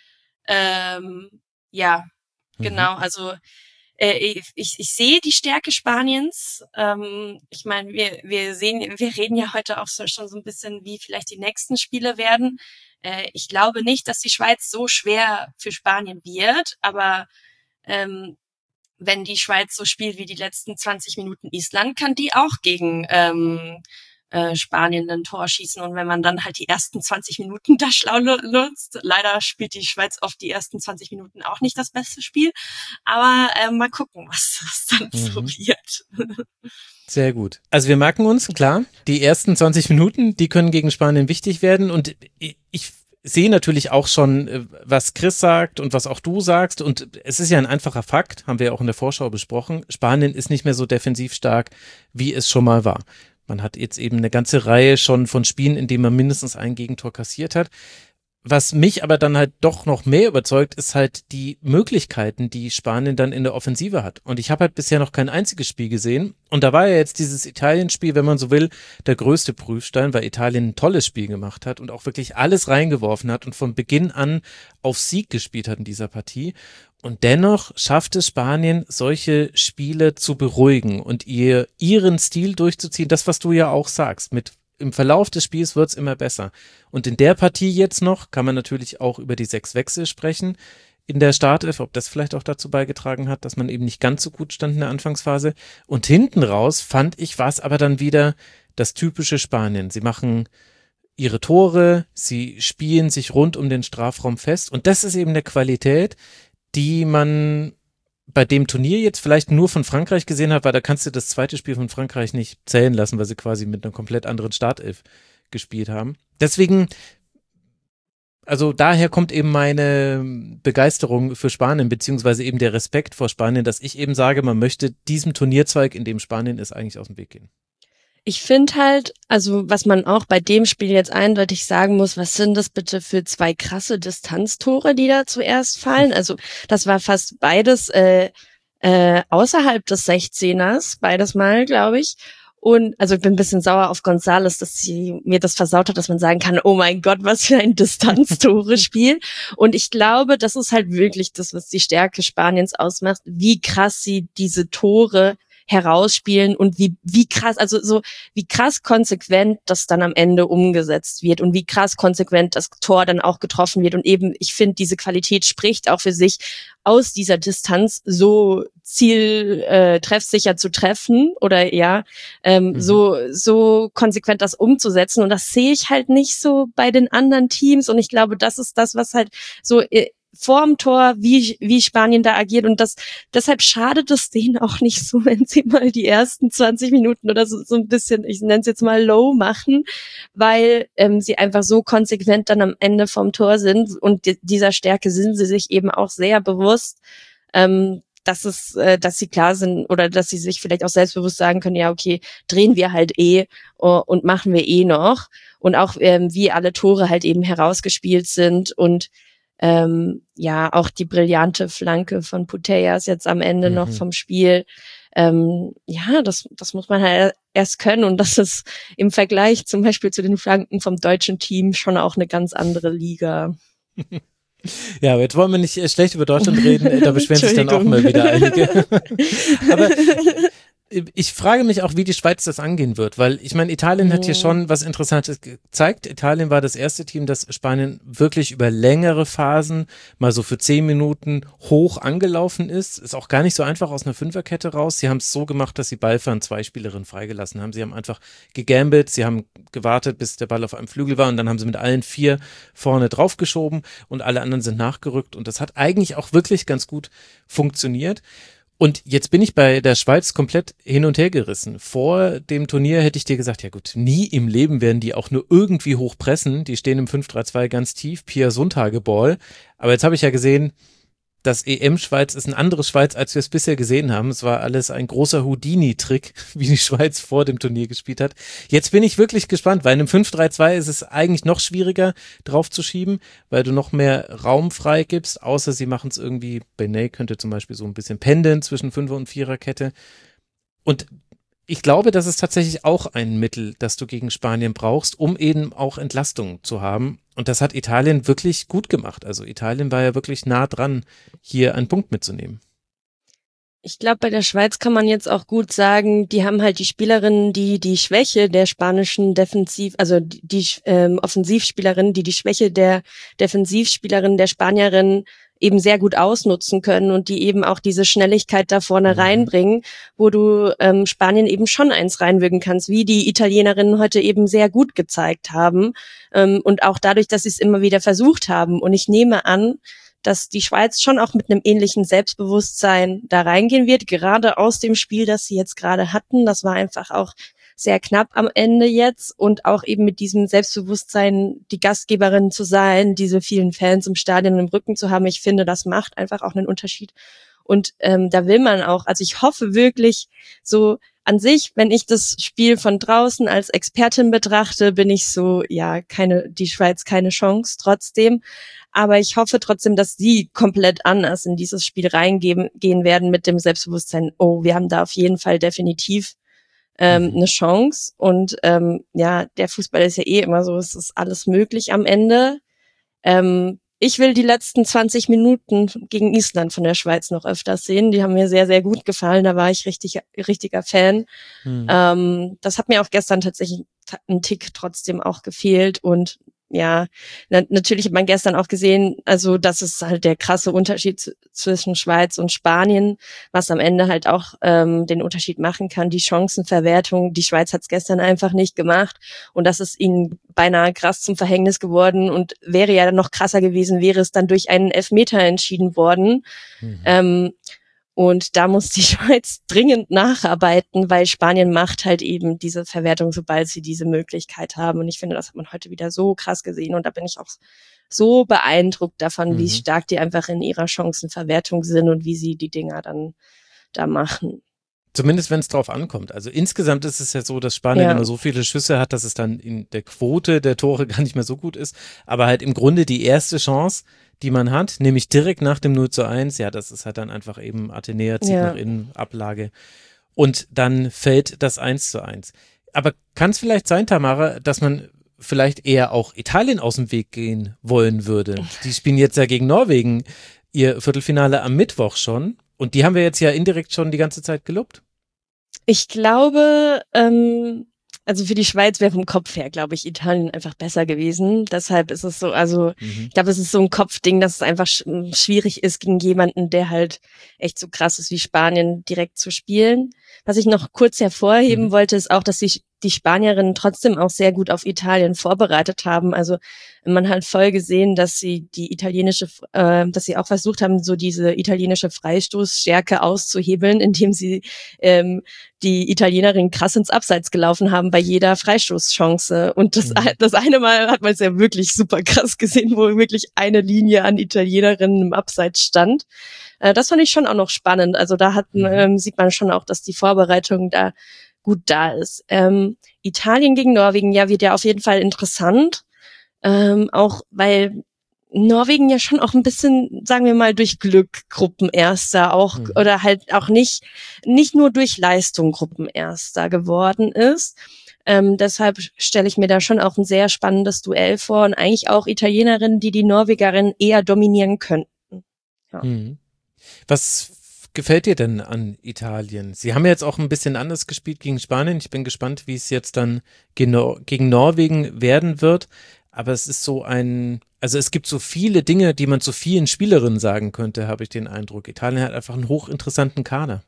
D: Ja, genau, also ich sehe die Stärke Spaniens. Ich meine, wir reden ja heute auch schon so ein bisschen, wie vielleicht die nächsten Spiele werden. Ich glaube nicht, dass die Schweiz so schwer für Spanien wird, aber wenn die Schweiz so spielt wie die letzten 20 Minuten Island, kann die auch gegen Spanien ein Tor schießen. Und wenn man dann halt die ersten 20 Minuten da schlau nutzt, leider spielt die Schweiz oft die ersten 20 Minuten auch nicht das beste Spiel, aber mal gucken, was dann so wird.
A: Sehr gut. Also wir merken uns, klar, die ersten 20 Minuten, die können gegen Spanien wichtig werden und ich sehe natürlich auch schon, was Chris sagt und was auch du sagst und es ist ja ein einfacher Fakt, haben wir ja auch in der Vorschau besprochen, Spanien ist nicht mehr so defensiv stark, wie es schon mal war. Man hat jetzt eben eine ganze Reihe schon von Spielen, in denen man mindestens ein Gegentor kassiert hat. Was mich aber dann halt doch noch mehr überzeugt, ist halt die Möglichkeiten, die Spanien dann in der Offensive hat. Und ich habe halt bisher noch kein einziges Spiel gesehen. Und da war ja jetzt dieses Italien-Spiel, wenn man so will, der größte Prüfstein, weil Italien ein tolles Spiel gemacht hat und auch wirklich alles reingeworfen hat und von Beginn an auf Sieg gespielt hat in dieser Partie. Und dennoch schafft es Spanien, solche Spiele zu beruhigen und ihren Stil durchzuziehen. Das, was du ja auch sagst, im Verlauf des Spiels wird's immer besser. Und in der Partie jetzt noch kann man natürlich auch über die 6 Wechsel sprechen in der Startelf, ob das vielleicht auch dazu beigetragen hat, dass man eben nicht ganz so gut stand in der Anfangsphase. Und hinten raus, fand ich, war es aber dann wieder das typische Spanien. Sie machen ihre Tore, sie spielen sich rund um den Strafraum fest. Und das ist eben eine Qualität, die man bei dem Turnier jetzt vielleicht nur von Frankreich gesehen hat, weil da kannst du das zweite Spiel von Frankreich nicht zählen lassen, weil sie quasi mit einer komplett anderen Startelf gespielt haben. Deswegen, also daher kommt eben meine Begeisterung für Spanien, beziehungsweise eben der Respekt vor Spanien, dass ich eben sage, man möchte diesem Turnierzweig, in dem Spanien ist, eigentlich aus dem Weg gehen.
D: Ich finde halt, also was man auch bei dem Spiel jetzt eindeutig sagen muss, was sind das bitte für 2 krasse Distanztore, die da zuerst fallen? Also das war fast beides außerhalb des 16ers, beides Mal, glaube ich. Und also ich bin ein bisschen sauer auf González, dass sie mir das versaut hat, dass man sagen kann, oh mein Gott, was für ein Distanztore-Spiel. Und ich glaube, das ist halt wirklich das, was die Stärke Spaniens ausmacht, wie krass sie diese Tore herausspielen und wie krass, also so wie krass konsequent das dann am Ende umgesetzt wird und wie krass konsequent das Tor dann auch getroffen wird. Und eben, ich finde, diese Qualität spricht auch für sich, aus dieser Distanz so treffsicher zu treffen oder so konsequent das umzusetzen. Und das sehe ich halt nicht so bei den anderen Teams. Und ich glaube, das ist das, was halt so vorm Tor, wie Spanien da agiert und deshalb schadet es denen auch nicht so, wenn sie mal die ersten 20 Minuten oder so ein bisschen, ich nenne es jetzt mal low machen, weil sie einfach so konsequent dann am Ende vom Tor sind und dieser Stärke sind sie sich eben auch sehr bewusst, dass sie klar sind oder dass sie sich vielleicht auch selbstbewusst sagen können, ja okay, drehen wir halt und machen wir noch und auch wie alle Tore halt eben herausgespielt sind und auch die brillante Flanke von Putellas jetzt am Ende noch vom Spiel. Das muss man halt erst können und das ist im Vergleich zum Beispiel zu den Flanken vom deutschen Team schon auch eine ganz andere Liga.
A: Ja, aber jetzt wollen wir nicht schlecht über Deutschland reden, da beschweren sich dann auch mal wieder einige. Aber ich frage mich auch, wie die Schweiz das angehen wird, weil ich meine, Italien hat hier schon was Interessantes gezeigt. Italien war das erste Team, das Spanien wirklich über längere Phasen mal so für 10 Minuten hoch angelaufen ist. Ist auch gar nicht so einfach aus einer Fünferkette raus. Sie haben es so gemacht, dass sie Ballfern 2 Spielerinnen freigelassen haben. Sie haben einfach gegambelt, sie haben gewartet, bis der Ball auf einem Flügel war und dann haben sie mit allen 4 vorne draufgeschoben und alle anderen sind nachgerückt und das hat eigentlich auch wirklich ganz gut funktioniert. Und jetzt bin ich bei der Schweiz komplett hin und her gerissen. Vor dem Turnier hätte ich dir gesagt, ja gut, nie im Leben werden die auch nur irgendwie hochpressen. Die stehen im 5-3-2 ganz tief, Pia Sundhage-Ball. Aber jetzt habe ich ja gesehen, das EM-Schweiz ist ein anderes Schweiz, als wir es bisher gesehen haben. Es war alles ein großer Houdini-Trick, wie die Schweiz vor dem Turnier gespielt hat. Jetzt bin ich wirklich gespannt, weil in einem 5-3-2 ist es eigentlich noch schwieriger drauf zu schieben, weil du noch mehr Raum frei gibst, außer sie machen es irgendwie, Benet könnte zum Beispiel so ein bisschen pendeln zwischen 5er- und 4er-Kette. Und ich glaube, das ist tatsächlich auch ein Mittel, das du gegen Spanien brauchst, um eben auch Entlastung zu haben. Und das hat Italien wirklich gut gemacht. Also Italien war ja wirklich nah dran, hier einen Punkt mitzunehmen.
D: Ich glaube, bei der Schweiz kann man jetzt auch gut sagen, die haben halt die Spielerinnen, die die Schwäche der spanischen Offensivspielerin, die Schwäche der Defensivspielerin der Spanierin eben sehr gut ausnutzen können und die eben auch diese Schnelligkeit da vorne reinbringen, wo du Spanien eben schon eins reinwürgen kannst, wie die Italienerinnen heute eben sehr gut gezeigt haben und auch dadurch, dass sie es immer wieder versucht haben. Und ich nehme an, dass die Schweiz schon auch mit einem ähnlichen Selbstbewusstsein da reingehen wird, gerade aus dem Spiel, das sie jetzt gerade hatten. Das war einfach auch sehr knapp am Ende jetzt und auch eben mit diesem Selbstbewusstsein, die Gastgeberin zu sein, diese vielen Fans im Stadion im Rücken zu haben. Ich finde, das macht einfach auch einen Unterschied. Und da will man auch, also ich hoffe wirklich so an sich, wenn ich das Spiel von draußen als Expertin betrachte, bin ich so, ja, die Schweiz keine Chance trotzdem. Aber ich hoffe trotzdem, dass sie komplett anders in dieses Spiel gehen werden mit dem Selbstbewusstsein, oh, wir haben da auf jeden Fall definitiv eine Chance. Und ja, der Fußball ist ja eh immer so, es ist alles möglich am Ende. Ich will die letzten 20 Minuten gegen Island von der Schweiz noch öfters sehen. Die haben mir sehr, sehr gut gefallen. Da war ich richtiger Fan. Das hat mir auch gestern tatsächlich einen Tick trotzdem auch gefehlt. Und ja, natürlich hat man gestern auch gesehen, also das ist halt der krasse Unterschied zwischen Schweiz und Spanien, was am Ende halt auch den Unterschied machen kann, die Chancenverwertung. Die Schweiz hat es gestern einfach nicht gemacht und das ist ihnen beinahe krass zum Verhängnis geworden und wäre ja noch krasser gewesen, wäre es dann durch einen Elfmeter entschieden worden. Und da muss die Schweiz dringend nacharbeiten, weil Spanien macht halt eben diese Verwertung, sobald sie diese Möglichkeit haben. Und ich finde, das hat man heute wieder so krass gesehen. Und da bin ich auch so beeindruckt davon, wie stark die einfach in ihrer Chancenverwertung sind und wie sie die Dinger dann da machen.
A: Zumindest, wenn es drauf ankommt. Also insgesamt ist es ja so, dass Spanien immer so viele Schüsse hat, dass es dann in der Quote der Tore gar nicht mehr so gut ist. Aber halt im Grunde die erste Chance, die man hat, nämlich direkt nach dem 0:1, ja, das ist halt dann einfach eben Athenea zieht nach innen, Ablage. Und dann fällt das 1:1. Aber kann es vielleicht sein, Tamara, dass man vielleicht eher auch Italien aus dem Weg gehen wollen würde? Die spielen jetzt ja gegen Norwegen ihr Viertelfinale am Mittwoch schon. Und die haben wir jetzt ja indirekt schon die ganze Zeit gelobt.
D: Ich glaube, also für die Schweiz wäre vom Kopf her, glaube ich, Italien einfach besser gewesen. Deshalb ist es so, also ich glaube, es ist so ein Kopfding, dass es einfach schwierig ist, gegen jemanden, der halt echt so krass ist wie Spanien, direkt zu spielen. Was ich noch kurz hervorheben wollte, ist auch, dass sich die Spanierinnen trotzdem auch sehr gut auf Italien vorbereitet haben. Also man hat voll gesehen, dass sie dass sie auch versucht haben, so diese italienische Freistoßstärke auszuhebeln, indem sie die Italienerinnen krass ins Abseits gelaufen haben bei jeder Freistoßchance. Und das eine Mal hat man es ja wirklich super krass gesehen, wo wirklich eine Linie an Italienerinnen im Abseits stand. Das fand ich schon auch noch spannend. Also da sieht man schon auch, dass die Vorbereitung da gut da ist. Italien gegen Norwegen, ja, wird ja auf jeden Fall interessant. Auch weil Norwegen ja schon auch ein bisschen, sagen wir mal, durch Glück Gruppenerster auch oder halt auch nicht nur durch Leistung Gruppenerster geworden ist. Deshalb stelle ich mir da schon auch ein sehr spannendes Duell vor und eigentlich auch Italienerinnen, die Norwegerinnen eher dominieren könnten. Ja.
A: Was gefällt dir denn an Italien? Sie haben jetzt auch ein bisschen anders gespielt gegen Spanien. Ich bin gespannt, wie es jetzt dann gegen Norwegen werden wird. Aber es ist also es gibt so viele Dinge, die man zu vielen Spielerinnen sagen könnte, habe ich den Eindruck. Italien hat einfach einen hochinteressanten Kader.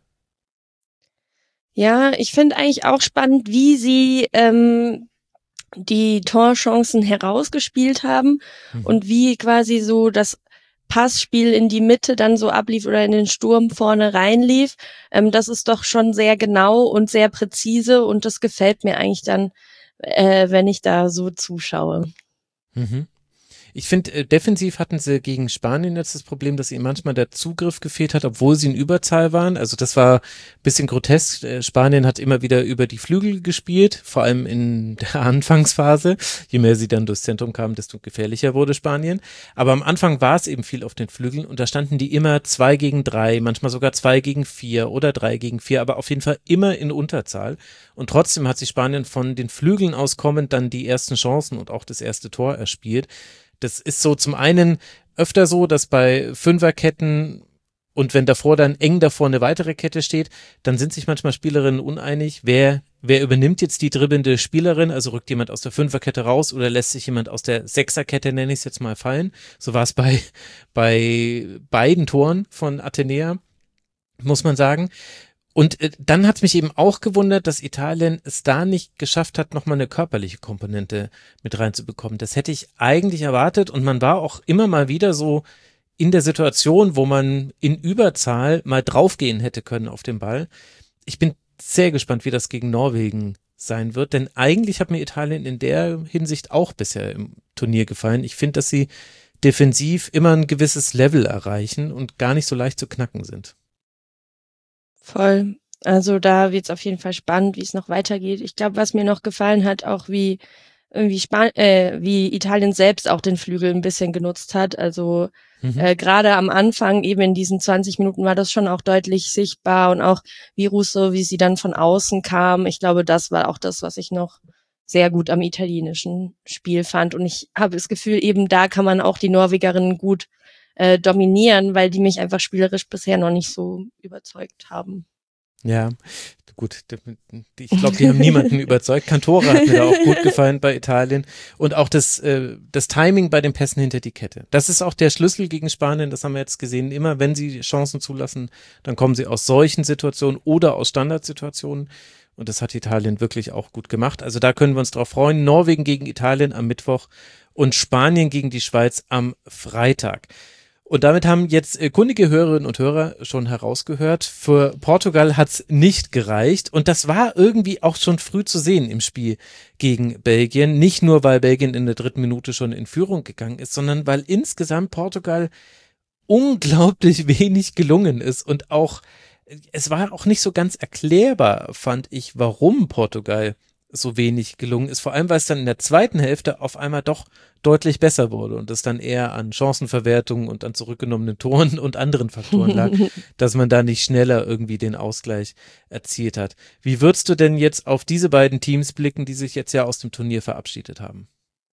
D: Ja, ich finde eigentlich auch spannend, wie sie die Torchancen herausgespielt haben und wie quasi so das Passspiel in die Mitte dann so ablief oder in den Sturm vorne reinlief. Das ist doch schon sehr genau und sehr präzise und das gefällt mir eigentlich dann, wenn ich da so zuschaue.
A: Ich finde, defensiv hatten sie gegen Spanien jetzt das Problem, dass ihnen manchmal der Zugriff gefehlt hat, obwohl sie in Überzahl waren. Also das war ein bisschen grotesk. Spanien hat immer wieder über die Flügel gespielt, vor allem in der Anfangsphase. Je mehr sie dann durchs Zentrum kamen, desto gefährlicher wurde Spanien. Aber am Anfang war es eben viel auf den Flügeln und da standen die immer 2 gegen 3, manchmal sogar 2 gegen 4 oder 3 gegen 4, aber auf jeden Fall immer in Unterzahl. Und trotzdem hat sich Spanien von den Flügeln aus kommend dann die ersten Chancen und auch das erste Tor erspielt. Das ist so zum einen öfter so, dass bei Fünferketten und wenn davor dann eng davor eine weitere Kette steht, dann sind sich manchmal Spielerinnen uneinig, wer übernimmt jetzt die dribbelnde Spielerin, also rückt jemand aus der Fünferkette raus oder lässt sich jemand aus der Sechserkette, nenne ich es jetzt mal, fallen. So war es bei beiden Toren von Athenea, muss man sagen. Und dann hat es mich eben auch gewundert, dass Italien es da nicht geschafft hat, nochmal eine körperliche Komponente mit reinzubekommen. Das hätte ich eigentlich erwartet und man war auch immer mal wieder so in der Situation, wo man in Überzahl mal draufgehen hätte können auf den Ball. Ich bin sehr gespannt, wie das gegen Norwegen sein wird, denn eigentlich hat mir Italien in der Hinsicht auch bisher im Turnier gefallen. Ich finde, dass sie defensiv immer ein gewisses Level erreichen und gar nicht so leicht zu knacken sind.
E: Voll. Also da wird's auf jeden Fall spannend, wie es noch weitergeht. Ich glaube, was mir noch gefallen hat, auch wie Italien selbst auch den Flügel ein bisschen genutzt hat. Also gerade am Anfang, eben in diesen 20 Minuten, war das schon auch deutlich sichtbar und auch wie Russo, wie sie dann von außen kam. Ich glaube, das war auch das, was ich noch sehr gut am italienischen Spiel fand. Und ich habe das Gefühl, eben da kann man auch die Norwegerinnen gut dominieren, weil die mich einfach spielerisch bisher noch nicht so überzeugt haben.
A: Ja, gut, ich glaube, die haben niemanden überzeugt. Cantore hat mir da auch gut gefallen bei Italien und auch das Timing bei den Pässen hinter die Kette. Das ist auch der Schlüssel gegen Spanien, das haben wir jetzt gesehen. Immer wenn sie Chancen zulassen, dann kommen sie aus solchen Situationen oder aus Standardsituationen und das hat Italien wirklich auch gut gemacht. Also da können wir uns drauf freuen. Norwegen gegen Italien am Mittwoch und Spanien gegen die Schweiz am Freitag. Und damit haben jetzt kundige Hörerinnen und Hörer schon herausgehört, für Portugal hat's nicht gereicht und das war irgendwie auch schon früh zu sehen im Spiel gegen Belgien. Nicht nur, weil Belgien in der 3. Minute schon in Führung gegangen ist, sondern weil insgesamt Portugal unglaublich wenig gelungen ist und auch, es war auch nicht so ganz erklärbar, fand ich, warum Portugal so wenig gelungen ist, vor allem weil es dann in der zweiten Hälfte auf einmal doch deutlich besser wurde und es dann eher an Chancenverwertung und an zurückgenommenen Toren und anderen Faktoren lag, dass man da nicht schneller irgendwie den Ausgleich erzielt hat. Wie würdest du denn jetzt auf diese beiden Teams blicken, die sich jetzt ja aus dem Turnier verabschiedet haben?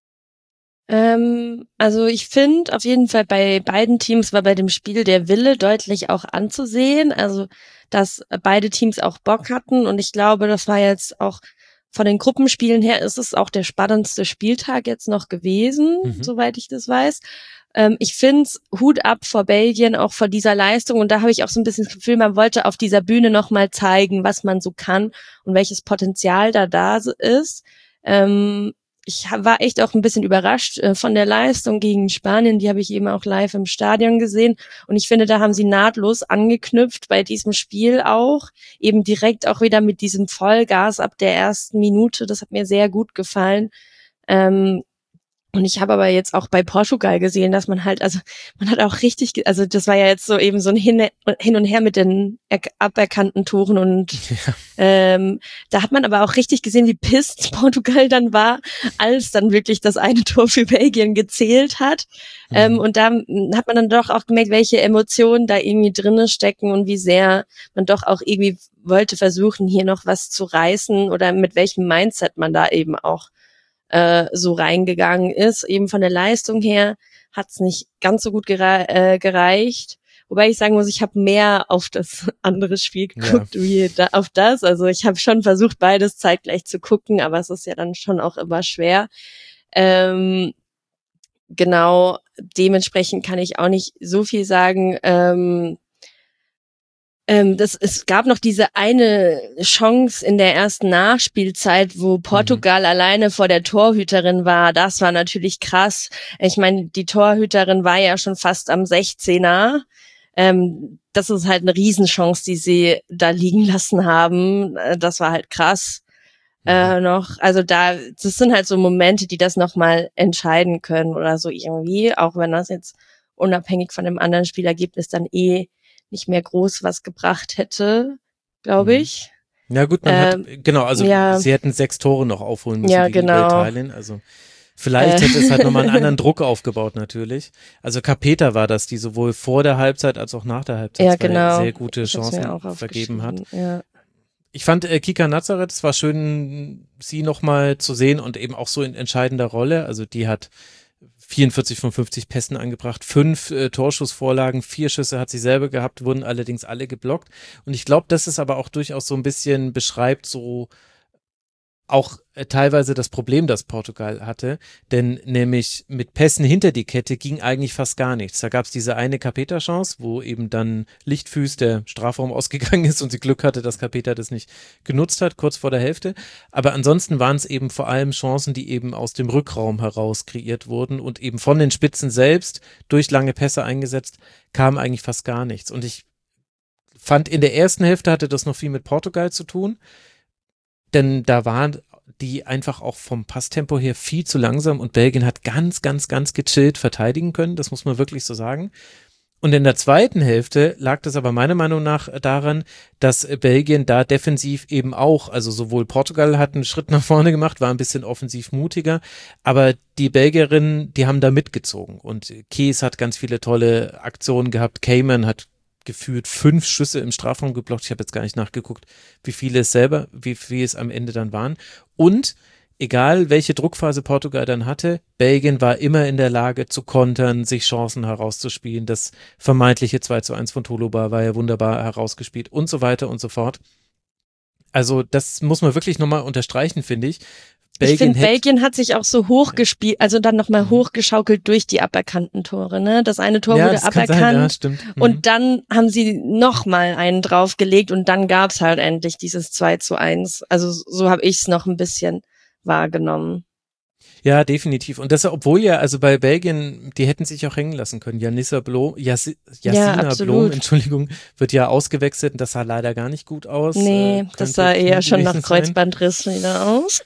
E: Also ich finde auf jeden Fall bei beiden Teams war bei dem Spiel der Wille deutlich auch anzusehen, also dass beide Teams auch Bock hatten und ich glaube, das war jetzt auch von den Gruppenspielen her ist es auch der spannendste Spieltag jetzt noch gewesen, soweit ich das weiß. Ich find's Hut ab vor Belgien, auch vor dieser Leistung. Und da habe ich auch so ein bisschen das Gefühl, man wollte auf dieser Bühne nochmal zeigen, was man so kann und welches Potenzial da ist. Ich war echt auch ein bisschen überrascht von der Leistung gegen Spanien. Die habe ich eben auch live im Stadion gesehen. Und ich finde, da haben sie nahtlos angeknüpft bei diesem Spiel auch. Eben direkt auch wieder mit diesem Vollgas ab der ersten Minute. Das hat mir sehr gut gefallen. Und ich habe aber jetzt auch bei Portugal gesehen, dass man halt, also man hat auch richtig, also das war ja jetzt so eben so ein Hin und Her mit den aberkannten Toren und da hat man aber auch richtig gesehen, wie pisst Portugal dann war, als dann wirklich das eine Tor für Belgien gezählt hat. Und da hat man dann doch auch gemerkt, welche Emotionen da irgendwie drinne stecken und wie sehr man doch auch irgendwie wollte versuchen, hier noch was zu reißen oder mit welchem Mindset man da eben auch so reingegangen ist. Eben von der Leistung her hat's nicht ganz so gut gereicht. Wobei ich sagen muss, ich habe mehr auf das andere Spiel geguckt, wie auf das. Also ich habe schon versucht, beides zeitgleich zu gucken, aber es ist ja dann schon auch immer schwer. Genau, dementsprechend kann ich auch nicht so viel sagen. Es gab noch diese eine Chance in der ersten Nachspielzeit, wo Portugal alleine vor der Torhüterin war. Das war natürlich krass. Ich meine, die Torhüterin war ja schon fast am 16er. Das ist halt eine Riesenchance, die sie da liegen lassen haben. Das war halt krass. noch. Also das sind halt so Momente, die das nochmal entscheiden können oder so irgendwie, auch wenn das jetzt unabhängig von dem anderen Spielergebnis dann nicht mehr groß was gebracht hätte, glaube ich.
A: Ja gut, man hat, genau, also sie hätten 6 Tore noch aufholen müssen gegen Italien, also vielleicht hätte es halt nochmal einen anderen Druck aufgebaut natürlich. Also Capeta war das, die sowohl vor der Halbzeit als auch nach der Halbzeit sehr gute Chancen vergeben hat.
E: Ja.
A: Ich fand Kika Nazareth, es war schön, sie nochmal zu sehen und eben auch so in entscheidender Rolle. Also die hat 44 von 50 Pässen angebracht, 5 Torschussvorlagen, 4 Schüsse hat sie selber gehabt, wurden allerdings alle geblockt. Und ich glaube, dass es aber auch durchaus so ein bisschen beschreibt, so auch teilweise das Problem, das Portugal hatte, denn nämlich mit Pässen hinter die Kette ging eigentlich fast gar nichts. Da gab es diese eine Capeta-Chance, wo eben dann Lichtfüß der Strafraum ausgegangen ist und sie Glück hatte, dass Capeta das nicht genutzt hat, kurz vor der Hälfte. Aber ansonsten waren es eben vor allem Chancen, die eben aus dem Rückraum heraus kreiert wurden und eben von den Spitzen selbst durch lange Pässe eingesetzt, kam eigentlich fast gar nichts. Und ich fand, in der ersten Hälfte hatte das noch viel mit Portugal zu tun, denn da waren die einfach auch vom Passtempo her viel zu langsam und Belgien hat ganz, ganz, ganz gechillt verteidigen können, das muss man wirklich so sagen. Und in der zweiten Hälfte lag das aber meiner Meinung nach daran, dass Belgien da defensiv eben auch, also sowohl Portugal hat einen Schritt nach vorne gemacht, war ein bisschen offensiv mutiger, aber die Belgierinnen, die haben da mitgezogen und Kees hat ganz viele tolle Aktionen gehabt, Cayman hat gefühlt 5 Schüsse im Strafraum geblockt. Ich habe jetzt gar nicht nachgeguckt, wie viel es am Ende dann waren. Und egal, welche Druckphase Portugal dann hatte, Belgien war immer in der Lage zu kontern, sich Chancen herauszuspielen. Das vermeintliche 2:1 von Toloba war ja wunderbar herausgespielt und so weiter und so fort. Also das muss man wirklich nochmal unterstreichen, finde ich.
E: Belgien hat sich auch so hochgespielt, also dann nochmal hochgeschaukelt durch die aberkannten Tore, ne? Das eine Tor wurde aberkannt und dann haben sie nochmal einen draufgelegt und dann gab's halt endlich dieses 2:1. Also so habe ich es noch ein bisschen wahrgenommen.
A: Ja, definitiv. Und das, obwohl ja, also bei Belgien, die hätten sich auch hängen lassen können. Yassina Blom, Entschuldigung, wird ja ausgewechselt und das sah leider gar nicht gut aus.
E: Nee, das sah eher schon nach Kreuzbandriss wieder aus.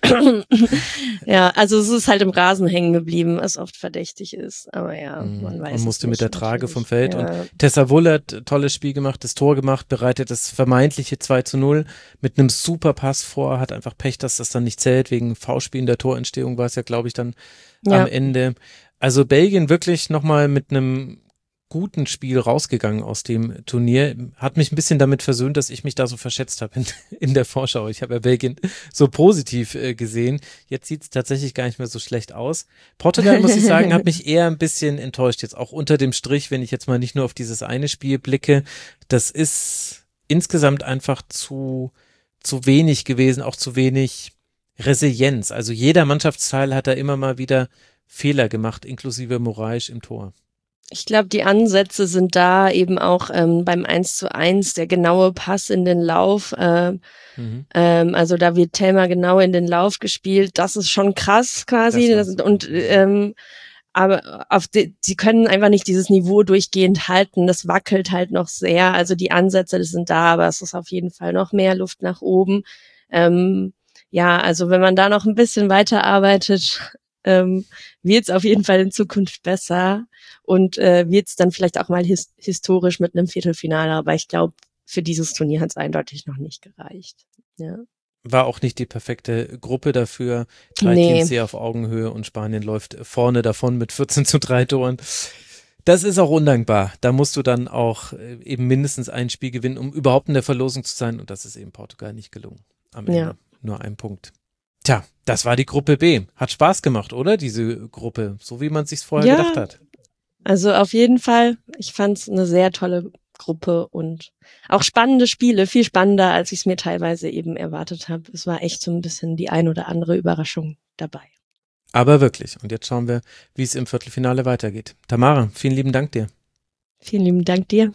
E: Ja, also es ist halt im Rasen hängen geblieben, was oft verdächtig ist. Aber ja, man weiß es.
A: Man musste
E: nicht,
A: mit der Trage vom Feld.
E: Ja.
A: Und Tessa Woll hat tolles Spiel gemacht, das Tor gemacht, bereitet das vermeintliche 2:0 mit einem super Pass vor, hat einfach Pech, dass das dann nicht zählt, wegen Foulspiel in der Torentstehung war es ja, glaube ich, dann am Ende. Also Belgien wirklich nochmal mit einem guten Spiel rausgegangen aus dem Turnier. Hat mich ein bisschen damit versöhnt, dass ich mich da so verschätzt habe in der Vorschau. Ich habe ja Belgien so positiv gesehen. Jetzt sieht es tatsächlich gar nicht mehr so schlecht aus. Portugal, muss ich sagen, hat mich eher ein bisschen enttäuscht. Jetzt auch unter dem Strich, wenn ich jetzt mal nicht nur auf dieses eine Spiel blicke. Das ist insgesamt einfach zu wenig gewesen, auch zu wenig Resilienz. Also jeder Mannschaftsteil hat da immer mal wieder Fehler gemacht, inklusive Moraes im Tor.
E: Ich glaube, die Ansätze sind da eben auch beim 1:1, der genaue Pass in den Lauf. Also da wird Thelma genau in den Lauf gespielt. Das ist schon krass quasi. Aber sie können einfach nicht dieses Niveau durchgehend halten. Das wackelt halt noch sehr. Also die Ansätze sind da, aber es ist auf jeden Fall noch mehr Luft nach oben. Ja, also wenn man da noch ein bisschen weiterarbeitet, wird es auf jeden Fall in Zukunft besser und wird es dann vielleicht auch mal historisch mit einem Viertelfinale. Aber ich glaube, für dieses Turnier hat es eindeutig noch nicht gereicht. Ja.
A: War auch nicht die perfekte Gruppe dafür. 3 Teams sehr auf Augenhöhe und Spanien läuft vorne davon mit 14:3 Toren. Das ist auch undankbar. Da musst du dann auch eben mindestens ein Spiel gewinnen, um überhaupt in der Verlosung zu sein. Und das ist eben Portugal nicht gelungen. Am Ende nur ein Punkt. Tja, das war die Gruppe B. Hat Spaß gemacht, oder? Diese Gruppe, so wie man es sich vorher gedacht hat.
E: Also auf jeden Fall. Ich fand es eine sehr tolle Gruppe und auch spannende Spiele. Viel spannender, als ich es mir teilweise eben erwartet habe. Es war echt so ein bisschen die ein oder andere Überraschung dabei.
A: Aber wirklich. Und jetzt schauen wir, wie es im Viertelfinale weitergeht. Tamara, vielen lieben Dank dir.
E: Vielen lieben Dank dir.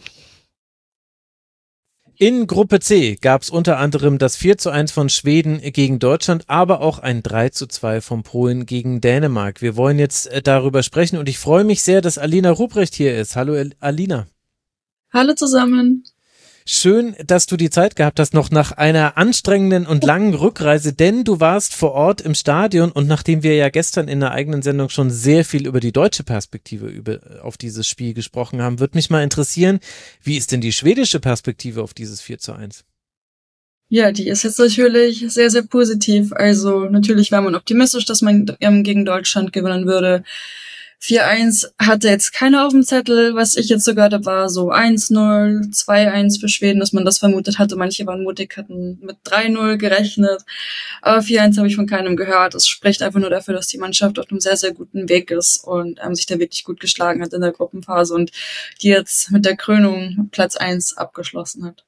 A: In Gruppe C gab es unter anderem das 4:1 von Schweden gegen Deutschland, aber auch ein 3:2 von Polen gegen Dänemark. Wir wollen jetzt darüber sprechen und ich freue mich sehr, dass Alina Ruprecht hier ist. Hallo Alina.
F: Hallo zusammen.
A: Schön, dass du die Zeit gehabt hast, noch nach einer anstrengenden und langen Rückreise, denn du warst vor Ort im Stadion und nachdem wir ja gestern in der eigenen Sendung schon sehr viel über die deutsche Perspektive auf dieses Spiel gesprochen haben, würde mich mal interessieren, wie ist denn die schwedische Perspektive auf dieses 4:1?
F: Ja, die ist jetzt natürlich sehr, sehr positiv. Also natürlich war man optimistisch, dass man gegen Deutschland gewinnen würde. 4:1 hatte jetzt keiner auf dem Zettel. Was ich jetzt so gehört habe, war so 1:0, 2:1 für Schweden, dass man das vermutet hatte. Manche waren mutig, hatten mit 3:0 gerechnet. Aber 4:1 habe ich von keinem gehört. Es spricht einfach nur dafür, dass die Mannschaft auf einem sehr, sehr guten Weg ist und sich da wirklich gut geschlagen hat in der Gruppenphase und die jetzt mit der Krönung Platz 1 abgeschlossen hat.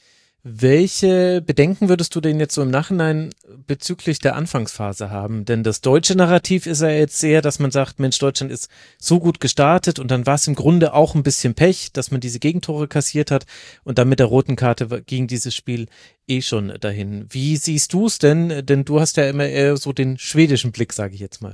A: Welche Bedenken würdest du denn jetzt so im Nachhinein bezüglich der Anfangsphase haben? Denn das deutsche Narrativ ist ja jetzt sehr, dass man sagt, Mensch, Deutschland ist so gut gestartet und dann war es im Grunde auch ein bisschen Pech, dass man diese Gegentore kassiert hat und dann mit der roten Karte ging dieses Spiel schon dahin. Wie siehst du es denn? Denn du hast ja immer eher so den schwedischen Blick, sage ich jetzt mal.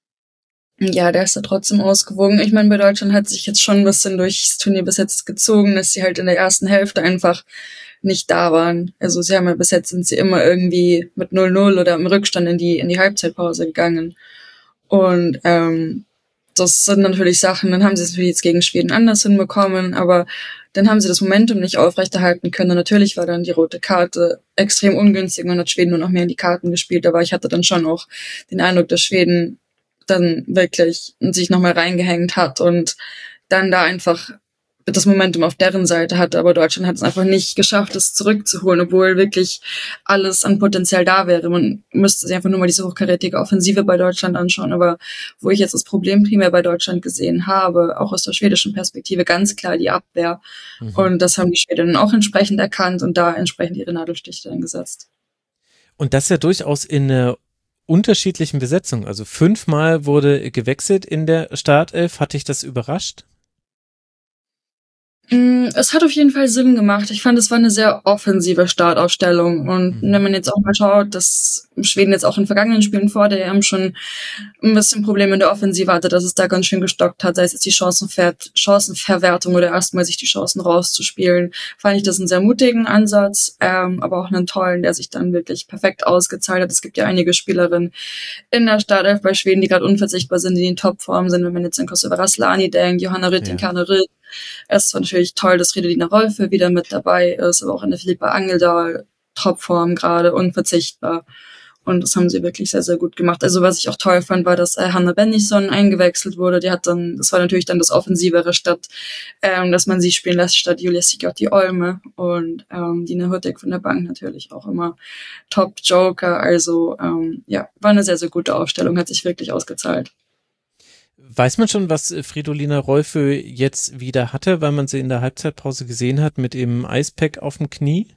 F: Ja, der ist ja trotzdem ausgewogen. Ich meine, bei Deutschland hat sich jetzt schon ein bisschen durchs Turnier bis jetzt gezogen, dass sie halt in der ersten Hälfte einfach nicht da waren. Also sie haben ja bis jetzt sind sie immer irgendwie mit 0:0 oder im Rückstand in die Halbzeitpause gegangen. Und das sind natürlich Sachen, dann haben sie es natürlich jetzt gegen Schweden anders hinbekommen, aber dann haben sie das Momentum nicht aufrechterhalten können. Und natürlich war dann die rote Karte extrem ungünstig und hat Schweden nur noch mehr in die Karten gespielt. Aber ich hatte dann schon auch den Eindruck, dass Schweden dann wirklich sich nochmal reingehängt hat und dann da einfach das Momentum auf deren Seite hatte, aber Deutschland hat es einfach nicht geschafft, es zurückzuholen, obwohl wirklich alles an Potenzial da wäre. Man müsste sich einfach nur mal diese hochkarätige Offensive bei Deutschland anschauen, aber wo ich jetzt das Problem primär bei Deutschland gesehen habe, auch aus der schwedischen Perspektive, ganz klar die Abwehr. Und das haben die Schwedinnen auch entsprechend erkannt und da entsprechend ihre Nadelstiche dann gesetzt.
A: Und das ja durchaus in einer unterschiedlichen Besetzung. Also 5-mal wurde gewechselt in der Startelf. Hat dich das überrascht?
F: Es hat auf jeden Fall Sinn gemacht. Ich fand, es war eine sehr offensive Startaufstellung. Und wenn man jetzt auch mal schaut, dass Schweden jetzt auch in vergangenen Spielen vor der EM schon ein bisschen Probleme in der Offensive hatte, dass es da ganz schön gestockt hat, sei es jetzt die Chancenverwertung oder erstmal sich die Chancen rauszuspielen, fand ich das einen sehr mutigen Ansatz, aber auch einen tollen, der sich dann wirklich perfekt ausgezahlt hat. Es gibt ja einige Spielerinnen in der Startelf bei Schweden, die gerade unverzichtbar sind, die in Topform sind. Wenn man jetzt an Kosova Raslani denkt, Johanna Rytting, Karne Ritt, es war natürlich toll, dass Fridolina Rolfö wieder mit dabei ist, aber auch eine Philippa Angeldal, Topform gerade, unverzichtbar. Und das haben sie wirklich sehr, sehr gut gemacht. Also was ich auch toll fand, war, dass Hanna Bennison eingewechselt wurde. Das war natürlich dann das Offensivere statt, dass man sie spielen lässt statt Julia Sigurti Olme und Dina Hurtig von der Bank natürlich auch immer Top-Joker. Also war eine sehr, sehr gute Aufstellung, hat sich wirklich ausgezahlt.
A: Weiß man schon, was Fridolina Rolfö jetzt wieder hatte, weil man sie in der Halbzeitpause gesehen hat mit dem Eispack auf dem Knie?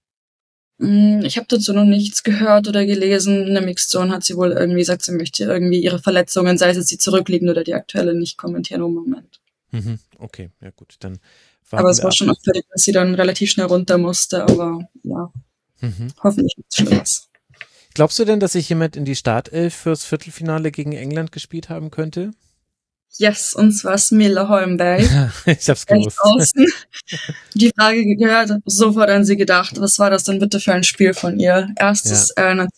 F: Ich habe dazu noch nichts gehört oder gelesen. In der Mixzone hat sie wohl irgendwie gesagt, sie möchte irgendwie ihre Verletzungen, sei es jetzt die zurückliegende oder die aktuelle, nicht kommentieren im Moment.
A: Okay, ja gut, dann
F: aber es war schon auffällig, dass sie dann relativ schnell runter musste, aber ja, hoffentlich nichts Schlimmes.
A: Glaubst du denn, dass sich jemand in die Startelf fürs Viertelfinale gegen England gespielt haben könnte?
F: Yes, und zwar Smilla Holmberg.
A: Ich hab's gewusst.
F: Die Frage gehört, sofort an sie gedacht, was war das denn bitte für ein Spiel von ihr? Erstes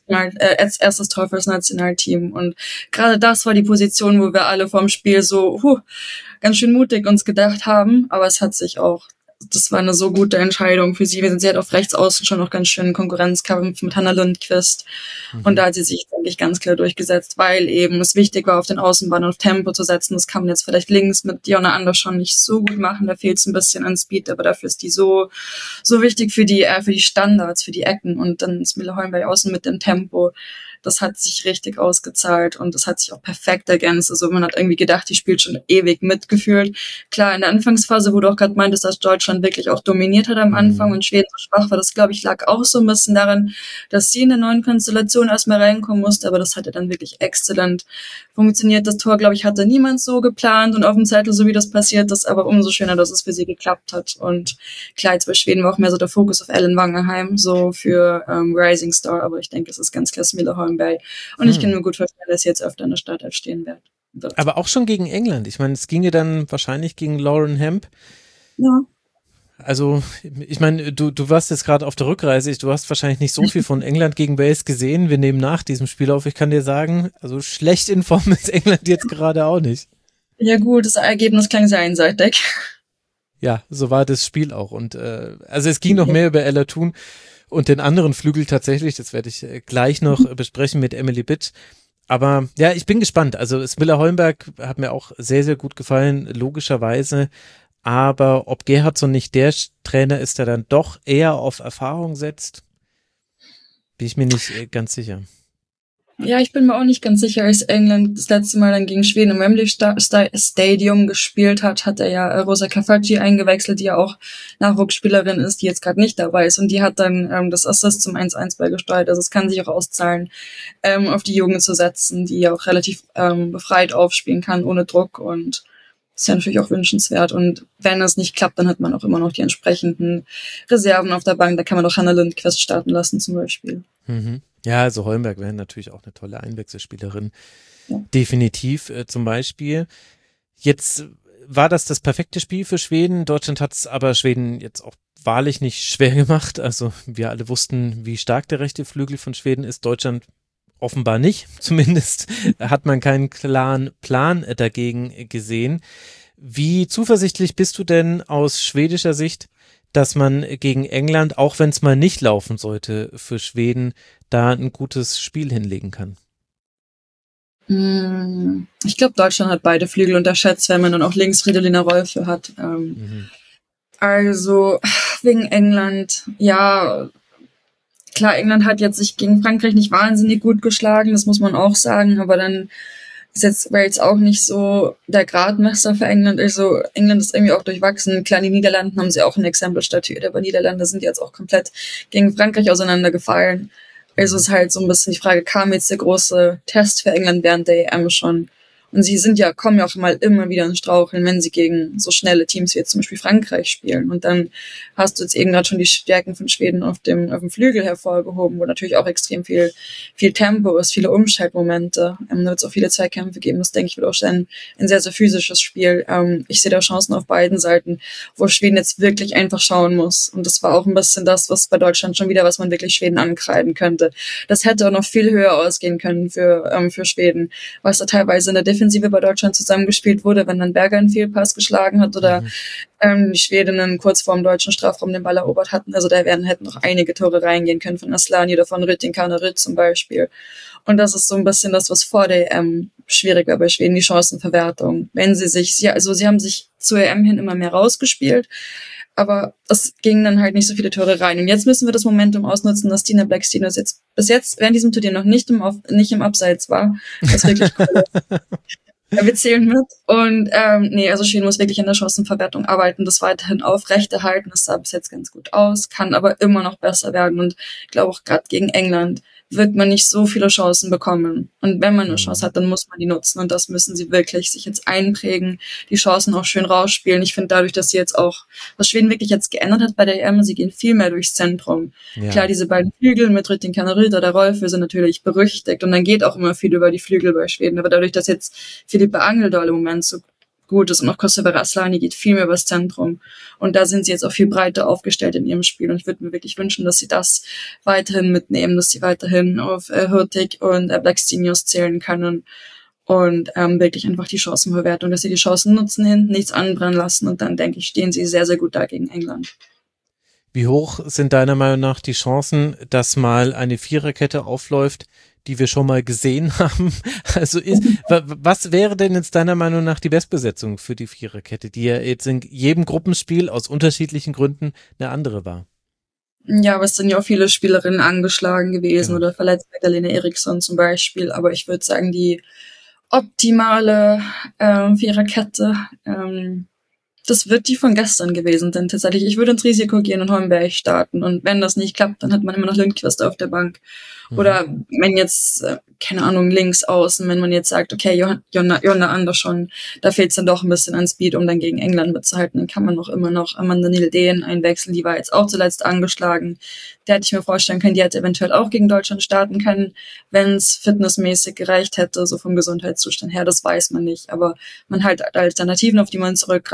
F: Tor für das Nationalteam. Und gerade das war die Position, wo wir alle vorm Spiel so ganz schön mutig uns gedacht haben. Aber es hat sich auch, das war eine so gute Entscheidung für sie. Sie hat auf rechts außen schon noch ganz schön Konkurrenzkampf mit Hanna Lundqvist. Und da hat sie sich, denke ich, ganz klar durchgesetzt, weil eben es wichtig war, auf den Außenbahn auf Tempo zu setzen. Das kann man jetzt vielleicht links mit Jonna Andersson nicht so gut machen. Da fehlt es ein bisschen an Speed, aber dafür ist die so wichtig für die Standards, für die Ecken. Und dann ist Mille Holmberg außen mit dem Tempo. Das hat sich richtig ausgezahlt und das hat sich auch perfekt ergänzt. Also man hat irgendwie gedacht, die spielt schon ewig mitgefühlt. Klar, in der Anfangsphase, wo du auch gerade meintest, dass Deutschland wirklich auch dominiert hat am Anfang und Schweden so schwach war, das, glaube ich, lag auch so ein bisschen daran, dass sie in der neuen Konstellation erstmal reinkommen musste, aber das hat ja dann wirklich exzellent funktioniert. Das Tor, glaube ich, hatte niemand so geplant und auf dem Zettel, so wie das passiert ist, aber umso schöner, dass es für sie geklappt hat. Und klar, jetzt bei Schweden war auch mehr so der Fokus auf Ellen Wangerheim, so für Rising Star, aber ich denke, es ist ganz klar Smilla Holmberg. Und ich kann mir gut vorstellen, dass sie jetzt öfter in der Startelf stehen wird.
A: Aber auch schon gegen England. Ich meine, es ging ja dann wahrscheinlich gegen Lauren Hemp.
F: Ja.
A: also ich meine, du warst jetzt gerade auf der Rückreise, du hast wahrscheinlich nicht so viel von England gegen Wales gesehen. Wir nehmen nach diesem Spiel auf. Ich kann dir sagen, also schlecht in Form ist England jetzt gerade auch nicht.
F: Ja gut, das Ergebnis klang sehr einseitig.
A: Ja, so war das Spiel auch. Und also es ging noch mehr über Ella Toon und den anderen Flügel tatsächlich. Das werde ich gleich noch besprechen mit Emily Bitt. Aber ja, ich bin gespannt. Also Smilla Holmberg hat mir auch sehr, sehr gut gefallen, logischerweise. Aber ob Gerhardsson nicht der Trainer ist, der dann doch eher auf Erfahrung setzt, bin ich mir nicht ganz sicher.
F: Ja, ich bin mir auch nicht ganz sicher, als England das letzte Mal dann gegen Schweden im Wembley Stadium gespielt hat, hat er ja Rosa Kafaji eingewechselt, die ja auch Nachwuchsspielerin ist, die jetzt gerade nicht dabei ist. Und die hat dann das Assist zum 1-1 beigesteuert. Also es kann sich auch auszahlen, auf die Jugend zu setzen, die ja auch relativ befreit aufspielen kann, ohne Druck. Und das ist ja natürlich auch wünschenswert. Und wenn es nicht klappt, dann hat man auch immer noch die entsprechenden Reserven auf der Bank. Da kann man auch Hannah Lundqvist starten lassen zum Beispiel.
A: Mhm. Ja, also Holmberg wäre natürlich auch eine tolle Einwechselspielerin.
F: Ja.
A: Definitiv zum Beispiel. Jetzt war das perfekte Spiel für Schweden. Deutschland hat es aber Schweden jetzt auch wahrlich nicht schwer gemacht. Also wir alle wussten, wie stark der rechte Flügel von Schweden ist. Deutschland offenbar nicht. Zumindest hat man keinen klaren Plan dagegen gesehen. Wie zuversichtlich bist du denn aus schwedischer Sicht, dass man gegen England, auch wenn es mal nicht laufen sollte für Schweden, da ein gutes Spiel hinlegen kann?
F: Ich glaube, Deutschland hat beide Flügel unterschätzt, wenn man dann auch links Fridolina Rolfö hat. Also wegen England, ja, klar, England hat jetzt sich gegen Frankreich nicht wahnsinnig gut geschlagen, das muss man auch sagen, aber dann ist jetzt Wales auch nicht so der Gradmesser für England. Also England ist irgendwie auch durchwachsen. Klar, die Niederlanden haben sie auch ein Exempel statuiert, aber Niederlande sind jetzt auch komplett gegen Frankreich auseinandergefallen. Also ist halt so ein bisschen die Frage, kam jetzt der große Test für England während der EM schon? Und sie kommen ja auch mal immer wieder ins Straucheln, wenn sie gegen so schnelle Teams wie jetzt zum Beispiel Frankreich spielen. Und dann hast du jetzt eben gerade schon die Stärken von Schweden auf dem Flügel hervorgehoben, wo natürlich auch extrem viel Tempo ist, viele Umschaltmomente. Da wird es auch viele Zweikämpfe geben. Das, denke ich, wird auch ein sehr, sehr physisches Spiel. Ich sehe da Chancen auf beiden Seiten, wo Schweden jetzt wirklich einfach schauen muss. Und das war auch ein bisschen das, was bei Deutschland schon wieder, was man wirklich Schweden ankreiden könnte. Das hätte auch noch viel höher ausgehen können für Schweden, was da teilweise in der Defensive bei Deutschland zusammengespielt wurde, wenn dann Berger einen Fehlpass geschlagen hat oder die Schwedinnen kurz vor dem deutschen Strafraum den Ball erobert hatten. Also da hätten noch einige Tore reingehen können von Asllani oder von Ryttinkana Rytt zum Beispiel. Und das ist so ein bisschen das, was vor der EM schwierig war bei Schweden, die Chancenverwertung. Sie haben sich zur EM hin immer mehr rausgespielt, aber es gingen dann halt nicht so viele Tore rein. Und jetzt müssen wir das Momentum ausnutzen, dass Stina Blackstenius jetzt bis jetzt während diesem Turnier noch nicht im Abseits war, was wirklich cool ist. Wir zählen mit. Und also Schweden muss wirklich an der Chancenverwertung arbeiten, das weiterhin aufrechterhalten. Das sah bis jetzt ganz gut aus, kann aber immer noch besser werden. Und ich glaube auch gerade gegen England wird man nicht so viele Chancen bekommen. Und wenn man eine Chance hat, dann muss man die nutzen. Und das müssen sie wirklich sich jetzt einprägen, die Chancen auch schön rausspielen. Ich finde dadurch, dass sie jetzt auch, was Schweden wirklich jetzt geändert hat bei der EM, sie gehen viel mehr durchs Zentrum. Ja. Klar, diese beiden Flügel mit Ryttinkana Rytt oder Rolfö sind natürlich berüchtigt. Und dann geht auch immer viel über die Flügel bei Schweden. Aber dadurch, dass jetzt Filippa Angeldal im Moment so gut ist und auch Kosovare Asllani geht viel mehr übers Zentrum. Und da sind sie jetzt auch viel breiter aufgestellt in ihrem Spiel. Und ich würde mir wirklich wünschen, dass sie das weiterhin mitnehmen, dass sie weiterhin auf Hurtig und Blackstenius zählen können und wirklich einfach die Chancenverwertung, dass sie die Chancen nutzen, hinten nichts anbrennen lassen. Und dann, denke ich, stehen sie sehr, sehr gut da gegen England.
A: Wie hoch sind deiner Meinung nach die Chancen, dass mal eine Viererkette aufläuft, die wir schon mal gesehen haben? Also was wäre denn jetzt deiner Meinung nach die Bestbesetzung für die Viererkette, die ja jetzt in jedem Gruppenspiel aus unterschiedlichen Gründen eine andere war?
F: Ja, aber es sind ja auch viele Spielerinnen angeschlagen gewesen oder verletzt, Magdalena Eriksson zum Beispiel. Aber ich würde sagen, die optimale Viererkette, das wird die von gestern gewesen, denn tatsächlich, ich würde ins Risiko gehen und Holmberg starten. Und wenn das nicht klappt, dann hat man immer noch Lundqvist auf der Bank. Oder wenn jetzt, keine Ahnung, links außen, wenn man jetzt sagt, okay, Jonna Andersson, da fehlt es dann doch ein bisschen an Speed, um dann gegen England mitzuhalten, dann kann man noch immer noch Amanda Nildén einwechseln, die war jetzt auch zuletzt angeschlagen. Der hätte ich mir vorstellen können, die hätte eventuell auch gegen Deutschland starten können, wenn es fitnessmäßig gereicht hätte, so vom Gesundheitszustand her, das weiß man nicht. Aber man halt Alternativen, auf die man zurückgreifen kann.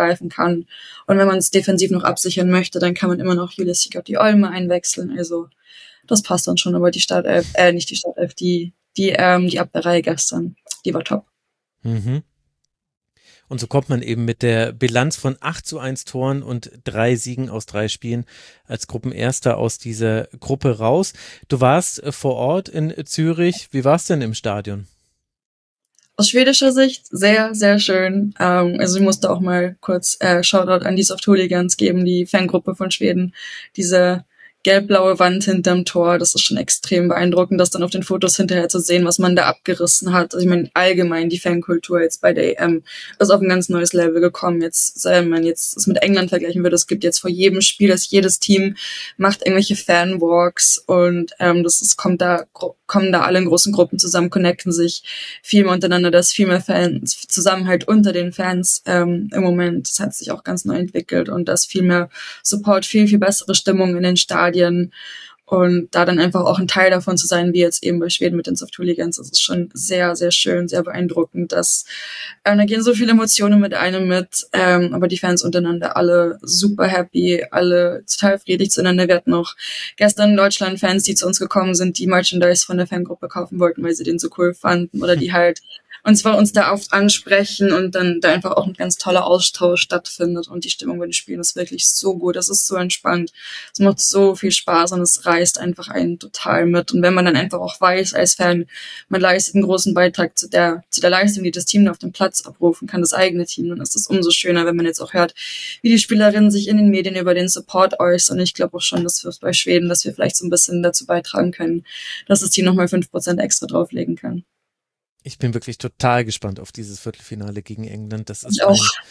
F: kann. Und wenn man es defensiv noch absichern möchte, dann kann man immer noch Julius die Olme einwechseln. Also das passt dann schon, aber die Startelf, nicht die Startelf, die Abwehrreihe gestern, die war top.
A: Mhm. Und so kommt man eben mit der Bilanz von 8:1 Toren und 3 Siegen aus 3 Spielen als Gruppenerster aus dieser Gruppe raus. Du warst vor Ort in Zürich. Wie war es denn im Stadion?
F: Aus schwedischer Sicht sehr, sehr schön. Also ich musste auch mal kurz Shoutout an die Soft Hooligans geben, die Fangruppe von Schweden. Diese gelb-blaue Wand hinterm Tor, das ist schon extrem beeindruckend, das dann auf den Fotos hinterher zu sehen, was man da abgerissen hat. Also ich meine, allgemein die Fankultur jetzt bei der EM ist auf ein ganz neues Level gekommen. Jetzt, wenn man jetzt es mit England vergleichen würde, es gibt jetzt vor jedem Spiel, dass jedes Team macht irgendwelche Fanwalks und kommen da alle in großen Gruppen zusammen, connecten sich viel mehr untereinander, da ist viel mehr Fans, Zusammenhalt unter den Fans im Moment. Das hat sich auch ganz neu entwickelt und da ist viel mehr Support, viel, viel bessere Stimmung in den Stadien. Und da dann einfach auch ein Teil davon zu sein, wie jetzt eben bei Schweden mit den Soft Hooligans, das ist schon sehr, sehr schön, sehr beeindruckend. Da gehen so viele Emotionen mit einem mit, aber die Fans untereinander alle super happy, alle total friedlich zueinander. Wir hatten auch gestern Deutschland-Fans, die zu uns gekommen sind, die Merchandise von der Fangruppe kaufen wollten, weil sie den so cool fanden oder die halt uns da oft ansprechen und dann da einfach auch ein ganz toller Austausch stattfindet und die Stimmung bei den Spielen ist wirklich so gut, es ist so entspannt, es macht so viel Spaß und es reißt einfach einen total mit und wenn man dann einfach auch weiß als Fan, man leistet einen großen Beitrag zu der Leistung, die das Team auf dem Platz abrufen kann, das eigene Team, dann ist es umso schöner, wenn man jetzt auch hört, wie die Spielerinnen sich in den Medien über den Support äußern. Ich glaube auch schon, dass wir bei Schweden, dass wir vielleicht so ein bisschen dazu beitragen können, dass das Team nochmal 5% extra drauflegen kann.
A: Ich bin wirklich total gespannt auf dieses Viertelfinale gegen England. Das ist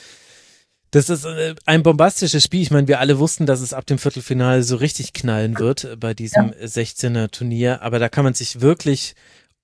A: ein bombastisches Spiel. Ich meine, wir alle wussten, dass es ab dem Viertelfinale so richtig knallen wird bei diesem 16er Turnier. Aber da kann man sich wirklich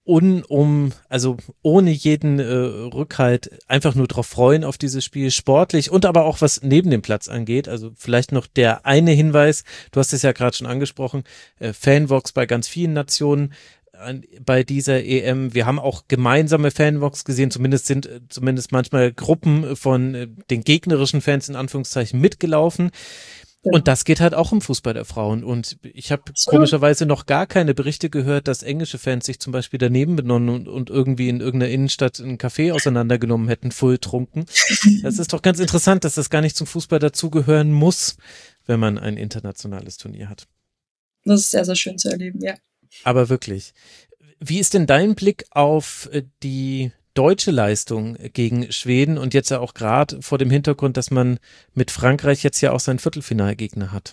A: ohne jeden Rückhalt einfach nur drauf freuen auf dieses Spiel, sportlich und aber auch was neben dem Platz angeht. Also vielleicht noch der eine Hinweis, du hast es ja gerade schon angesprochen, Fanvox bei ganz vielen Nationen bei dieser EM. Wir haben auch gemeinsame Fanvox gesehen, zumindest manchmal Gruppen von den gegnerischen Fans in Anführungszeichen mitgelaufen. Ja. Und das geht halt auch im Fußball der Frauen. Und ich habe komischerweise noch gar keine Berichte gehört, dass englische Fans sich zum Beispiel daneben benommen und irgendwie in irgendeiner Innenstadt einen Café auseinandergenommen hätten, voll trunken. Das ist doch ganz interessant, dass das gar nicht zum Fußball dazugehören muss, wenn man ein internationales Turnier hat.
F: Das ist sehr, sehr schön zu erleben, ja.
A: Aber wirklich. Wie ist denn dein Blick auf die deutsche Leistung gegen Schweden und jetzt ja auch gerade vor dem Hintergrund, dass man mit Frankreich jetzt ja auch seinen Viertelfinalgegner hat?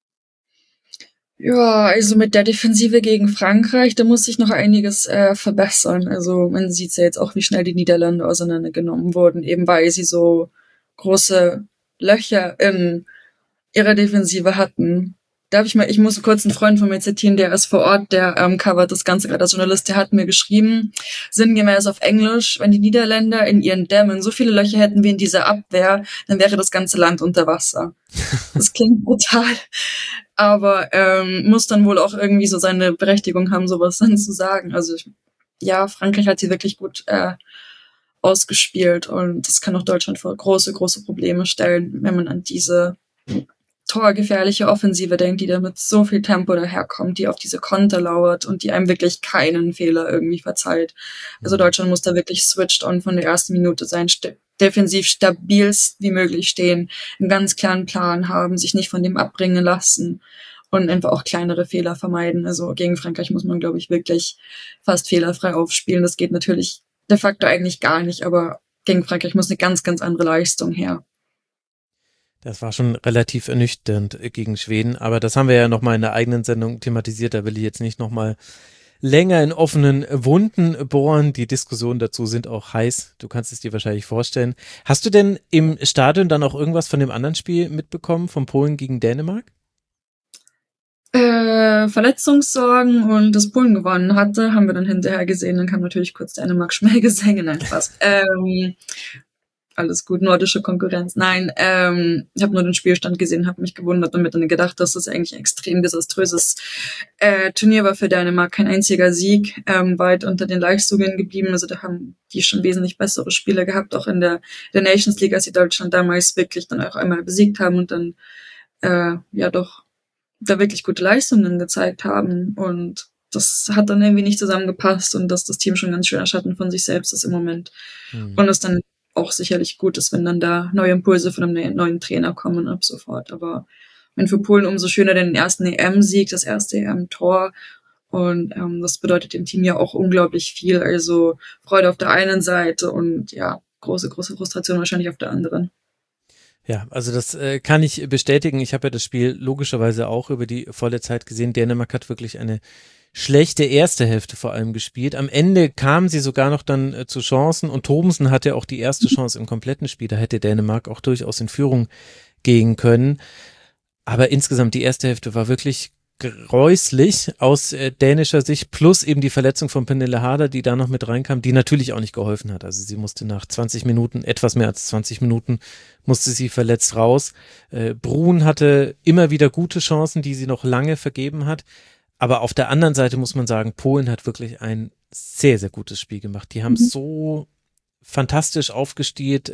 F: Ja, also mit der Defensive gegen Frankreich, da muss sich noch einiges verbessern. Also man sieht ja jetzt auch, wie schnell die Niederlande auseinandergenommen wurden, eben weil sie so große Löcher in ihrer Defensive hatten. Ich muss kurz einen Freund von mir zitieren, der ist vor Ort, der covert das Ganze gerade als Journalist, der hat mir geschrieben, sinngemäß auf Englisch, wenn die Niederländer in ihren Dämmen so viele Löcher hätten wie in dieser Abwehr, dann wäre das ganze Land unter Wasser. Das klingt brutal, aber muss dann wohl auch irgendwie so seine Berechtigung haben, sowas dann zu sagen. Also Frankreich hat sie wirklich gut ausgespielt und das kann auch Deutschland vor große, große Probleme stellen, wenn man an diese torgefährliche Offensive denkt, die da mit so viel Tempo daherkommt, die auf diese Konter lauert und die einem wirklich keinen Fehler irgendwie verzeiht. Also Deutschland muss da wirklich switched on von der ersten Minute sein, defensiv stabilst wie möglich stehen, einen ganz klaren Plan haben, sich nicht von dem abbringen lassen und einfach auch kleinere Fehler vermeiden. Also gegen Frankreich muss man, glaube ich, wirklich fast fehlerfrei aufspielen. Das geht natürlich de facto eigentlich gar nicht, aber gegen Frankreich muss eine ganz, ganz andere Leistung her.
A: Das war schon relativ ernüchternd gegen Schweden, aber das haben wir ja nochmal in der eigenen Sendung thematisiert, da will ich jetzt nicht nochmal länger in offenen Wunden bohren, die Diskussionen dazu sind auch heiß, du kannst es dir wahrscheinlich vorstellen. Hast du denn im Stadion dann auch irgendwas von dem anderen Spiel mitbekommen, von Polen gegen Dänemark?
F: Verletzungssorgen und das Polen gewonnen hatte, haben wir dann hinterher gesehen, dann kam natürlich kurz Dänemark Schmähgesänge, nein, Spaß. alles gut, nordische Konkurrenz. Nein, ich habe nur den Spielstand gesehen, habe mich gewundert und mir dann gedacht, dass das eigentlich ein extrem desaströses Turnier war für Dänemark. Kein einziger Sieg, weit unter den Leistungen geblieben. Also da haben die schon wesentlich bessere Spieler gehabt, auch in der Nations League, als sie Deutschland damals wirklich dann auch einmal besiegt haben und dann doch da wirklich gute Leistungen gezeigt haben. Und das hat dann irgendwie nicht zusammengepasst und dass das Team schon ganz schön Schatten von sich selbst ist im Moment. Und es dann auch sicherlich gut ist, wenn dann da neue Impulse von einem neuen Trainer kommen ab sofort. Aber wenn für Polen umso schöner den ersten EM-Sieg, das erste EM-Tor. Und das bedeutet dem Team ja auch unglaublich viel. Also Freude auf der einen Seite und ja, große Frustration wahrscheinlich auf der anderen.
A: Ja, also das kann ich bestätigen. Ich habe ja das Spiel logischerweise auch über die volle Zeit gesehen. Dänemark hat wirklich eine schlechte erste Hälfte vor allem gespielt. Am Ende kamen sie sogar noch dann zu Chancen und Thomsen hatte auch die erste Chance im kompletten Spiel. Da hätte Dänemark auch durchaus in Führung gehen können. Aber insgesamt die erste Hälfte war wirklich gräuslich aus dänischer Sicht, plus eben die Verletzung von Pernille Harder, die da noch mit reinkam, die natürlich auch nicht geholfen hat. Also sie musste nach 20 Minuten, etwas mehr als 20 Minuten, musste sie verletzt raus. Bruun hatte immer wieder gute Chancen, die sie noch lange vergeben hat. Aber auf der anderen Seite muss man sagen, Polen hat wirklich ein sehr, sehr gutes Spiel gemacht. Die haben so fantastisch aufgespielt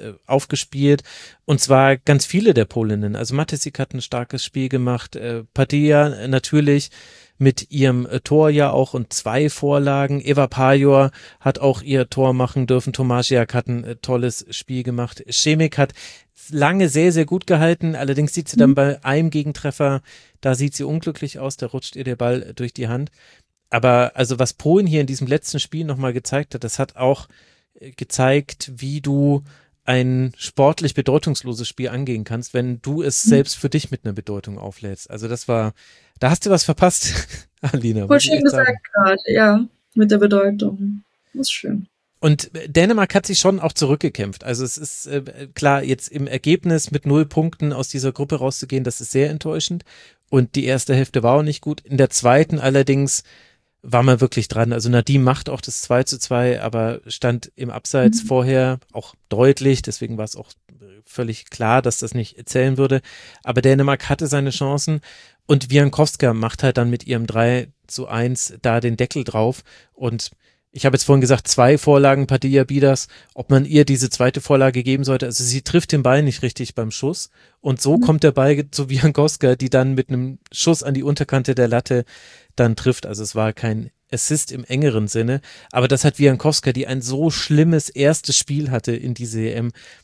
A: und zwar ganz viele der Polinnen. Also Matysik hat ein starkes Spiel gemacht, Padilla natürlich mit ihrem Tor ja auch und 2 Vorlagen. Eva Pajor hat auch ihr Tor machen dürfen. Tomasiak hat ein tolles Spiel gemacht. Šemek hat lange sehr, sehr gut gehalten. Allerdings sieht sie dann bei einem Gegentreffer, da sieht sie unglücklich aus, da rutscht ihr der Ball durch die Hand. Aber also was Polen hier in diesem letzten Spiel nochmal gezeigt hat, das hat auch gezeigt, wie du ein sportlich bedeutungsloses Spiel angehen kannst, wenn du es selbst für dich mit einer Bedeutung auflädst. Also das war, da hast du was verpasst, Alina.
F: Voll schön gesagt gerade, ja, mit der Bedeutung. Das ist schön.
A: Und Dänemark hat sich schon auch zurückgekämpft. Also es ist klar, jetzt im Ergebnis mit 0 Punkten aus dieser Gruppe rauszugehen, das ist sehr enttäuschend. Und die erste Hälfte war auch nicht gut. In der zweiten allerdings war man wirklich dran. Also Nadim macht auch das 2:2, aber stand im Abseits vorher auch deutlich. Deswegen war es auch völlig klar, dass das nicht zählen würde. Aber Dänemark hatte seine Chancen und Wiankowska macht halt dann mit ihrem 3:1 da den Deckel drauf. Und ich habe jetzt vorhin gesagt, 2 Vorlagen Padilla Bidas, ob man ihr diese zweite Vorlage geben sollte. Also sie trifft den Ball nicht richtig beim Schuss und so kommt der Ball zu Wiankowska, die dann mit einem Schuss an die Unterkante der Latte dann trifft. Also es war kein Assist im engeren Sinne, aber das hat Wiankowska, die ein so schlimmes erstes Spiel hatte in dieser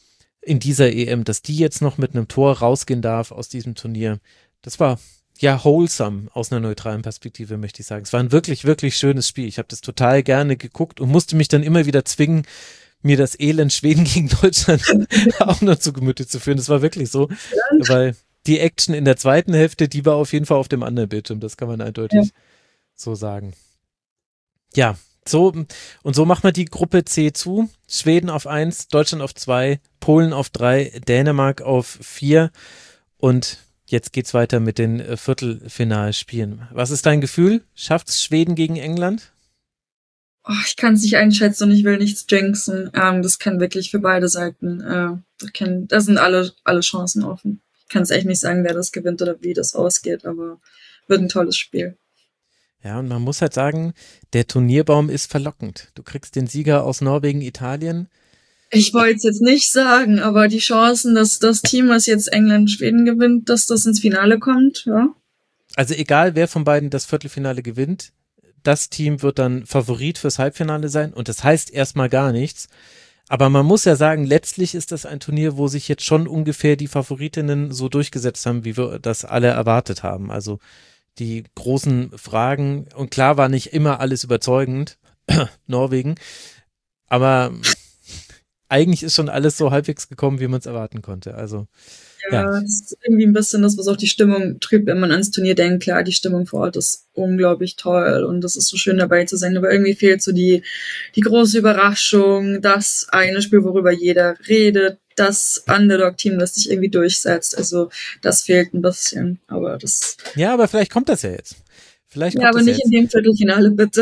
A: EM, dass die jetzt noch mit einem Tor rausgehen darf aus diesem Turnier. Das war ja wholesome aus einer neutralen Perspektive, möchte ich sagen. Es war ein wirklich, wirklich schönes Spiel. Ich habe das total gerne geguckt und musste mich dann immer wieder zwingen, mir das Elend Schweden gegen Deutschland auch noch zu Gemüte zu führen. Das war wirklich so, weil die Action in der zweiten Hälfte, die war auf jeden Fall auf dem anderen Bildschirm. Das kann man eindeutig so sagen. Ja, so macht man die Gruppe C zu. Schweden auf 1, Deutschland auf 2, Polen auf 3, Dänemark auf 4 und jetzt geht's weiter mit den Viertelfinalspielen. Was ist dein Gefühl? Schafft's Schweden gegen England?
F: Oh, ich kann es nicht einschätzen und ich will nichts jinxen. Das kann wirklich für beide Seiten. Da sind alle Chancen offen. Ich kann es echt nicht sagen, wer das gewinnt oder wie das ausgeht, aber wird ein tolles Spiel.
A: Ja, und man muss halt sagen, der Turnierbaum ist verlockend. Du kriegst den Sieger aus Norwegen, Italien.
F: Ich wollte es jetzt nicht sagen, aber die Chancen, dass das Team, was jetzt England, Schweden gewinnt, dass das ins Finale kommt, ja.
A: Also egal, wer von beiden das Viertelfinale gewinnt, das Team wird dann Favorit fürs Halbfinale sein und das heißt erstmal gar nichts. Aber man muss ja sagen, letztlich ist das ein Turnier, wo sich jetzt schon ungefähr die Favoritinnen so durchgesetzt haben, wie wir das alle erwartet haben. Also die großen Fragen, und klar war nicht immer alles überzeugend, Norwegen, aber eigentlich ist schon alles so halbwegs gekommen, wie man es erwarten konnte. Also
F: ja, das ist irgendwie ein bisschen das, was auch die Stimmung trübt, wenn man ans Turnier denkt. Klar, die Stimmung vor Ort ist unglaublich toll und es ist so schön dabei zu sein, aber irgendwie fehlt so die große Überraschung, das eine Spiel, worüber jeder redet, das Underdog-Team, das sich irgendwie durchsetzt. Also das fehlt ein bisschen, aber das...
A: Ja, aber vielleicht kommt das ja jetzt. Vielleicht kommt
F: ja, aber
A: das
F: nicht
A: jetzt.
F: in dem Viertelfinale, bitte.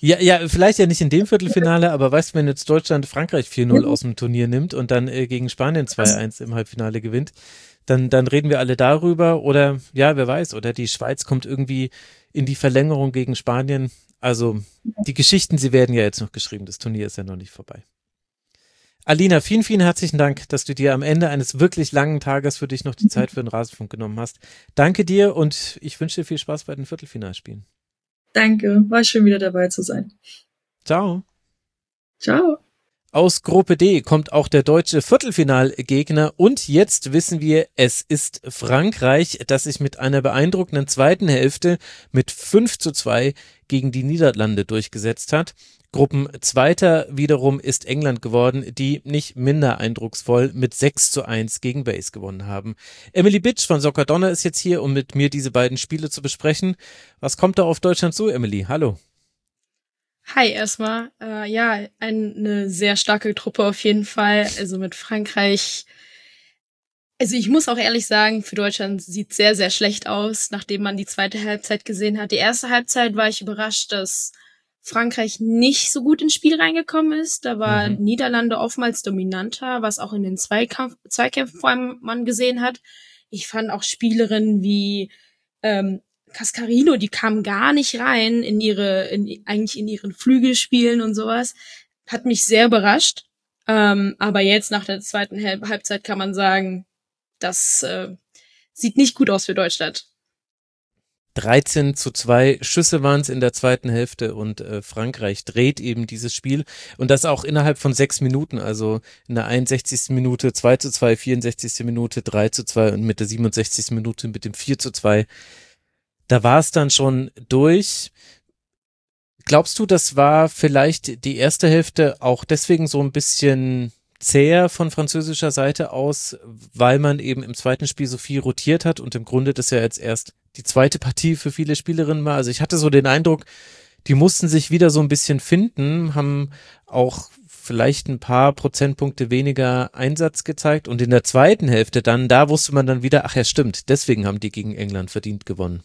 A: Ja, vielleicht ja nicht in dem Viertelfinale, aber weißt du, wenn jetzt Deutschland Frankreich 4-0 aus dem Turnier nimmt und dann gegen Spanien 2-1 im Halbfinale gewinnt, dann reden wir alle darüber oder, ja, wer weiß, oder die Schweiz kommt irgendwie in die Verlängerung gegen Spanien. Also die Geschichten, sie werden ja jetzt noch geschrieben, das Turnier ist ja noch nicht vorbei. Alina, vielen, vielen herzlichen Dank, dass du dir am Ende eines wirklich langen Tages für dich noch die Zeit für den Rasenfunk genommen hast. Danke dir und ich wünsche dir viel Spaß bei den Viertelfinalspielen.
F: Danke, war schön wieder dabei zu sein.
A: Ciao.
F: Ciao.
A: Aus Gruppe D kommt auch der deutsche Viertelfinalgegner und jetzt wissen wir, es ist Frankreich, das sich mit einer beeindruckenden zweiten Hälfte mit 5:2 gegen die Niederlande durchgesetzt hat. Gruppenzweiter wiederum ist England geworden, die nicht minder eindrucksvoll mit 6:1 gegen Wales gewonnen haben. Emily Bitsch von Soccer Donner ist jetzt hier, um mit mir diese beiden Spiele zu besprechen. Was kommt da auf Deutschland zu, Emily? Hallo.
G: Hi erstmal. Ja, eine sehr starke Truppe auf jeden Fall. Also mit Frankreich. Also ich muss auch ehrlich sagen, für Deutschland sieht sehr, sehr schlecht aus, nachdem man die zweite Halbzeit gesehen hat. Die erste Halbzeit war ich überrascht, dass Frankreich nicht so gut ins Spiel reingekommen ist. Da war Niederlande oftmals dominanter, was auch in den Zweikämpfen vor allem man gesehen hat. Ich fand auch Spielerinnen wie Cascarino, die kamen gar nicht rein eigentlich in ihren Flügelspielen und sowas. Hat mich sehr überrascht. Aber jetzt nach der zweiten Halbzeit kann man sagen, das sieht nicht gut aus für Deutschland.
A: 13:2 Schüsse waren es in der zweiten Hälfte und Frankreich dreht eben dieses Spiel und das auch innerhalb von 6 Minuten, also in der 61. Minute 2:2, 64. Minute 3:2 und mit der 67. Minute mit dem 4:2. Da war es dann schon durch. Glaubst du, das war vielleicht die erste Hälfte auch deswegen so ein bisschen zäher von französischer Seite aus, weil man eben im zweiten Spiel so viel rotiert hat und im Grunde das ja jetzt erst die zweite Partie für viele Spielerinnen war? Also ich hatte so den Eindruck, die mussten sich wieder so ein bisschen finden, haben auch vielleicht ein paar Prozentpunkte weniger Einsatz gezeigt und in der zweiten Hälfte dann, da wusste man dann wieder, ach ja stimmt, deswegen haben die gegen England verdient gewonnen.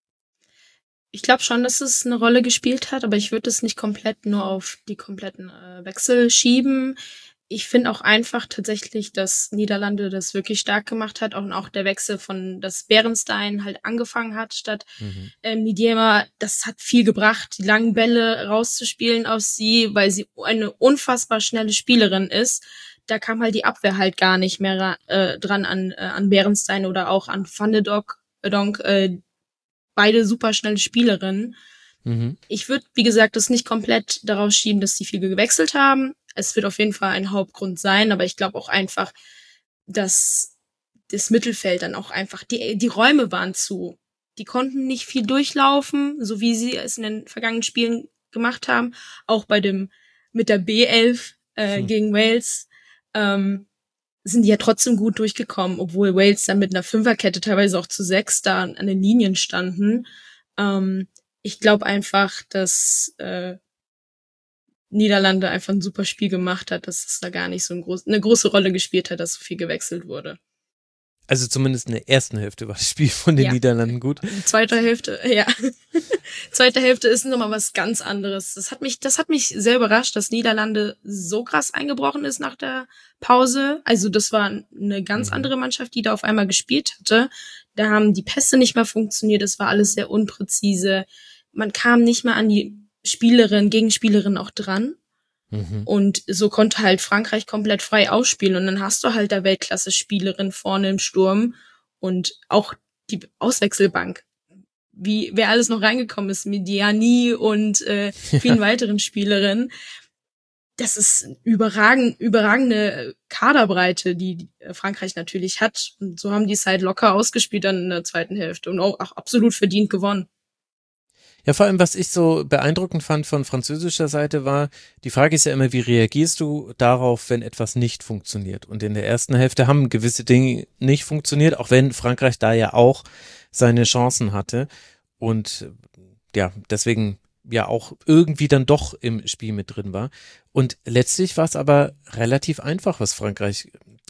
G: Ich glaube schon, dass es eine Rolle gespielt hat, aber ich würde es nicht komplett nur auf die kompletten Wechsel schieben. Ich finde auch einfach tatsächlich, dass Niederlande das wirklich stark gemacht hat und auch der Wechsel von, dass Beerenstein halt angefangen hat statt Miedema, das hat viel gebracht, die langen Bälle rauszuspielen auf sie, weil sie eine unfassbar schnelle Spielerin ist. Da kam halt die Abwehr halt gar nicht mehr dran an Beerenstein oder auch an Van de Donk, beide super schnelle Spielerinnen. Ich würde, wie gesagt, das nicht komplett daraus schieben, dass sie viel gewechselt haben. Es wird auf jeden Fall ein Hauptgrund sein, aber ich glaube auch einfach, dass das Mittelfeld dann auch einfach, die Räume waren zu. Die konnten nicht viel durchlaufen, so wie sie es in den vergangenen Spielen gemacht haben. Auch mit der B11 gegen Wales sind die ja trotzdem gut durchgekommen, obwohl Wales dann mit einer Fünferkette teilweise auch zu 6 da an den Linien standen. Ich glaube einfach, dass Niederlande einfach ein super Spiel gemacht hat, dass es da gar nicht so eine große Rolle gespielt hat, dass so viel gewechselt wurde.
A: Also zumindest in der ersten Hälfte war das Spiel von den Niederlanden gut.
G: Die zweite Hälfte, ja. Zweite Hälfte ist nochmal was ganz anderes. Das hat mich sehr überrascht, dass Niederlande so krass eingebrochen ist nach der Pause. Also das war eine ganz andere Mannschaft, die da auf einmal gespielt hatte. Da haben die Pässe nicht mehr funktioniert, es war alles sehr unpräzise. Man kam nicht mehr an die Gegenspielerin auch dran. Und so konnte halt Frankreich komplett frei ausspielen und dann hast du halt der Weltklasse-Spielerin vorne im Sturm und auch die Auswechselbank. Wer alles noch reingekommen ist, mit Diani und vielen weiteren Spielerinnen. Das ist überragende Kaderbreite, die Frankreich natürlich hat. Und so haben die es halt locker ausgespielt dann in der zweiten Hälfte und auch absolut verdient gewonnen.
A: Ja, vor allem, was ich so beeindruckend fand von französischer Seite war, die Frage ist ja immer, wie reagierst du darauf, wenn etwas nicht funktioniert? Und in der ersten Hälfte haben gewisse Dinge nicht funktioniert, auch wenn Frankreich da ja auch seine Chancen hatte und ja, deswegen ja auch irgendwie dann doch im Spiel mit drin war. Und letztlich war es aber relativ einfach, was Frankreich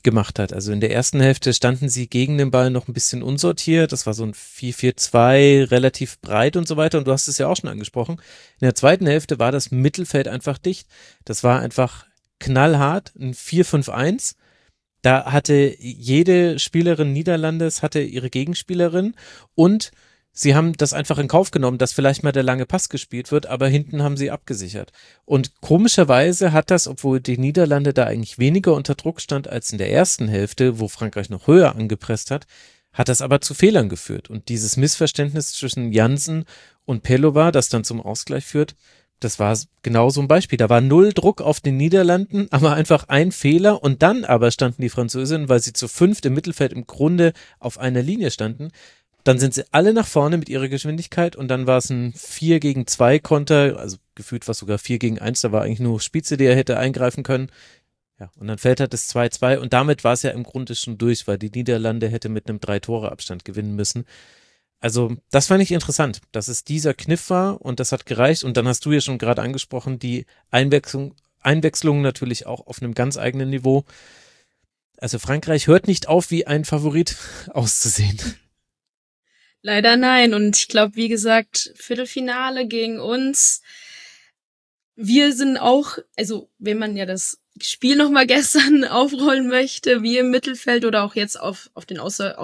A: gemacht hat. Also in der ersten Hälfte standen sie gegen den Ball noch ein bisschen unsortiert. Das war so ein 4-4-2, relativ breit und so weiter. Und du hast es ja auch schon angesprochen. In der zweiten Hälfte war das Mittelfeld einfach dicht. Das war einfach knallhart, ein 4-5-1. Da hatte jede Spielerin Niederlandes hatte ihre Gegenspielerin und sie haben das einfach in Kauf genommen, dass vielleicht mal der lange Pass gespielt wird, aber hinten haben sie abgesichert. Und komischerweise hat das, obwohl die Niederlande da eigentlich weniger unter Druck stand als in der ersten Hälfte, wo Frankreich noch höher angepresst hat das aber zu Fehlern geführt. Und dieses Missverständnis zwischen Jansen und Pelova, das dann zum Ausgleich führt, das war genau so ein Beispiel. Da war null Druck auf den Niederlanden, aber einfach ein Fehler und dann aber standen die Französinnen, weil sie zu 5 im Mittelfeld im Grunde auf einer Linie standen, dann sind sie alle nach vorne mit ihrer Geschwindigkeit und dann war es ein 4-gegen-2 Konter, also gefühlt war es sogar 4-gegen-1, da war eigentlich nur Spitze, der hätte eingreifen können. Ja, und dann fällt halt das 2-2 und damit war es ja im Grunde schon durch, weil die Niederlande hätte mit einem 3-Tore-Abstand gewinnen müssen. Also das fand ich interessant, dass es dieser Kniff war und das hat gereicht und dann hast du ja schon gerade angesprochen, die Einwechslung natürlich auch auf einem ganz eigenen Niveau. Also Frankreich hört nicht auf, wie ein Favorit auszusehen.
G: Leider nein. Und ich glaube, wie gesagt, Viertelfinale gegen uns. Wir sind auch, also wenn man ja das Spiel nochmal gestern aufrollen möchte, wir im Mittelfeld oder auch jetzt auf den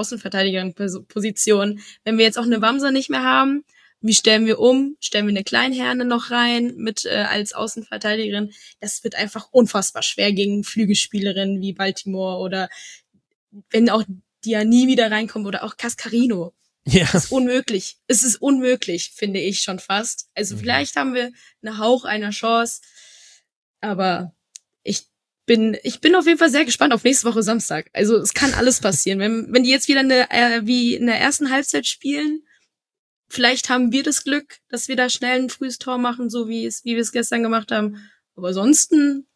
G: Außenverteidigerpositionen, wenn wir jetzt auch eine Wamser nicht mehr haben, wie stellen wir um? Stellen wir eine Kleinherne noch rein mit als Außenverteidigerin? Das wird einfach unfassbar schwer gegen Flügelspielerinnen wie Baltimore oder wenn auch Diani wieder reinkommt oder auch Cascarino.
A: Ja.
G: Es ist unmöglich. Es ist unmöglich, finde ich schon fast. Also vielleicht haben wir einen Hauch einer Chance, aber ich bin auf jeden Fall sehr gespannt auf nächste Woche Samstag. Also es kann alles passieren. Wenn die jetzt wieder wie in der ersten Halbzeit spielen, vielleicht haben wir das Glück, dass wir da schnell ein frühes Tor machen, so wie wir es gestern gemacht haben. Aber ansonsten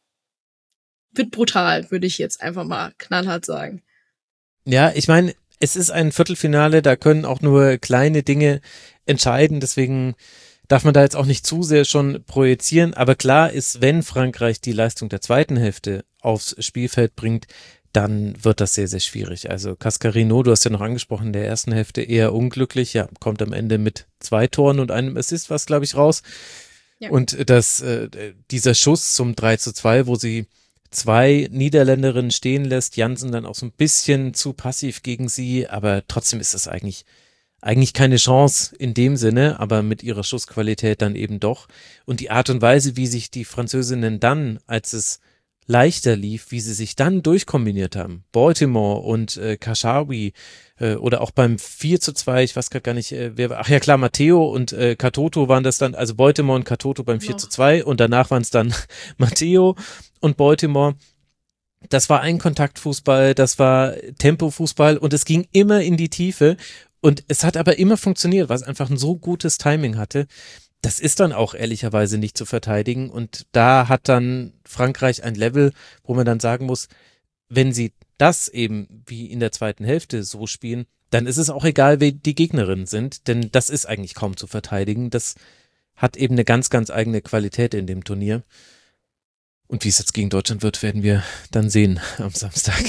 G: wird brutal, würde ich jetzt einfach mal knallhart sagen.
A: Ja, ich meine, es ist ein Viertelfinale, da können auch nur kleine Dinge entscheiden, deswegen darf man da jetzt auch nicht zu sehr schon projizieren, aber klar ist, wenn Frankreich die Leistung der zweiten Hälfte aufs Spielfeld bringt, dann wird das sehr, sehr schwierig. Also Cascarino, du hast ja noch angesprochen, in der ersten Hälfte eher unglücklich, ja, kommt am Ende mit 2 Toren und einem Assist, was glaube ich raus. Ja. Und dieser Schuss zum 3-2, wo sie 2 Niederländerinnen stehen lässt, Jansen dann auch so ein bisschen zu passiv gegen sie, aber trotzdem ist das eigentlich keine Chance in dem Sinne, aber mit ihrer Schussqualität dann eben doch. Und die Art und Weise, wie sich die Französinnen dann, als es leichter lief, wie sie sich dann durchkombiniert haben, Baltimore und Kashawi oder auch beim 4-2, ich weiß gerade gar nicht, wer war, ach ja klar, Matteo und Katoto waren das dann, also Baltimore und Katoto beim 4-2 und danach waren es dann Matteo und Baltimore. Das war ein Kontaktfußball, das war Tempofußball und es ging immer in die Tiefe und es hat aber immer funktioniert, weil es einfach ein so gutes Timing hatte. Das ist dann auch ehrlicherweise nicht zu verteidigen und da hat dann Frankreich ein Level, wo man dann sagen muss, wenn sie das eben wie in der zweiten Hälfte so spielen, dann ist es auch egal, wer die Gegnerinnen sind, denn das ist eigentlich kaum zu verteidigen. Das hat eben eine ganz, ganz eigene Qualität in dem Turnier. Und wie es jetzt gegen Deutschland wird, werden wir dann sehen am Samstag.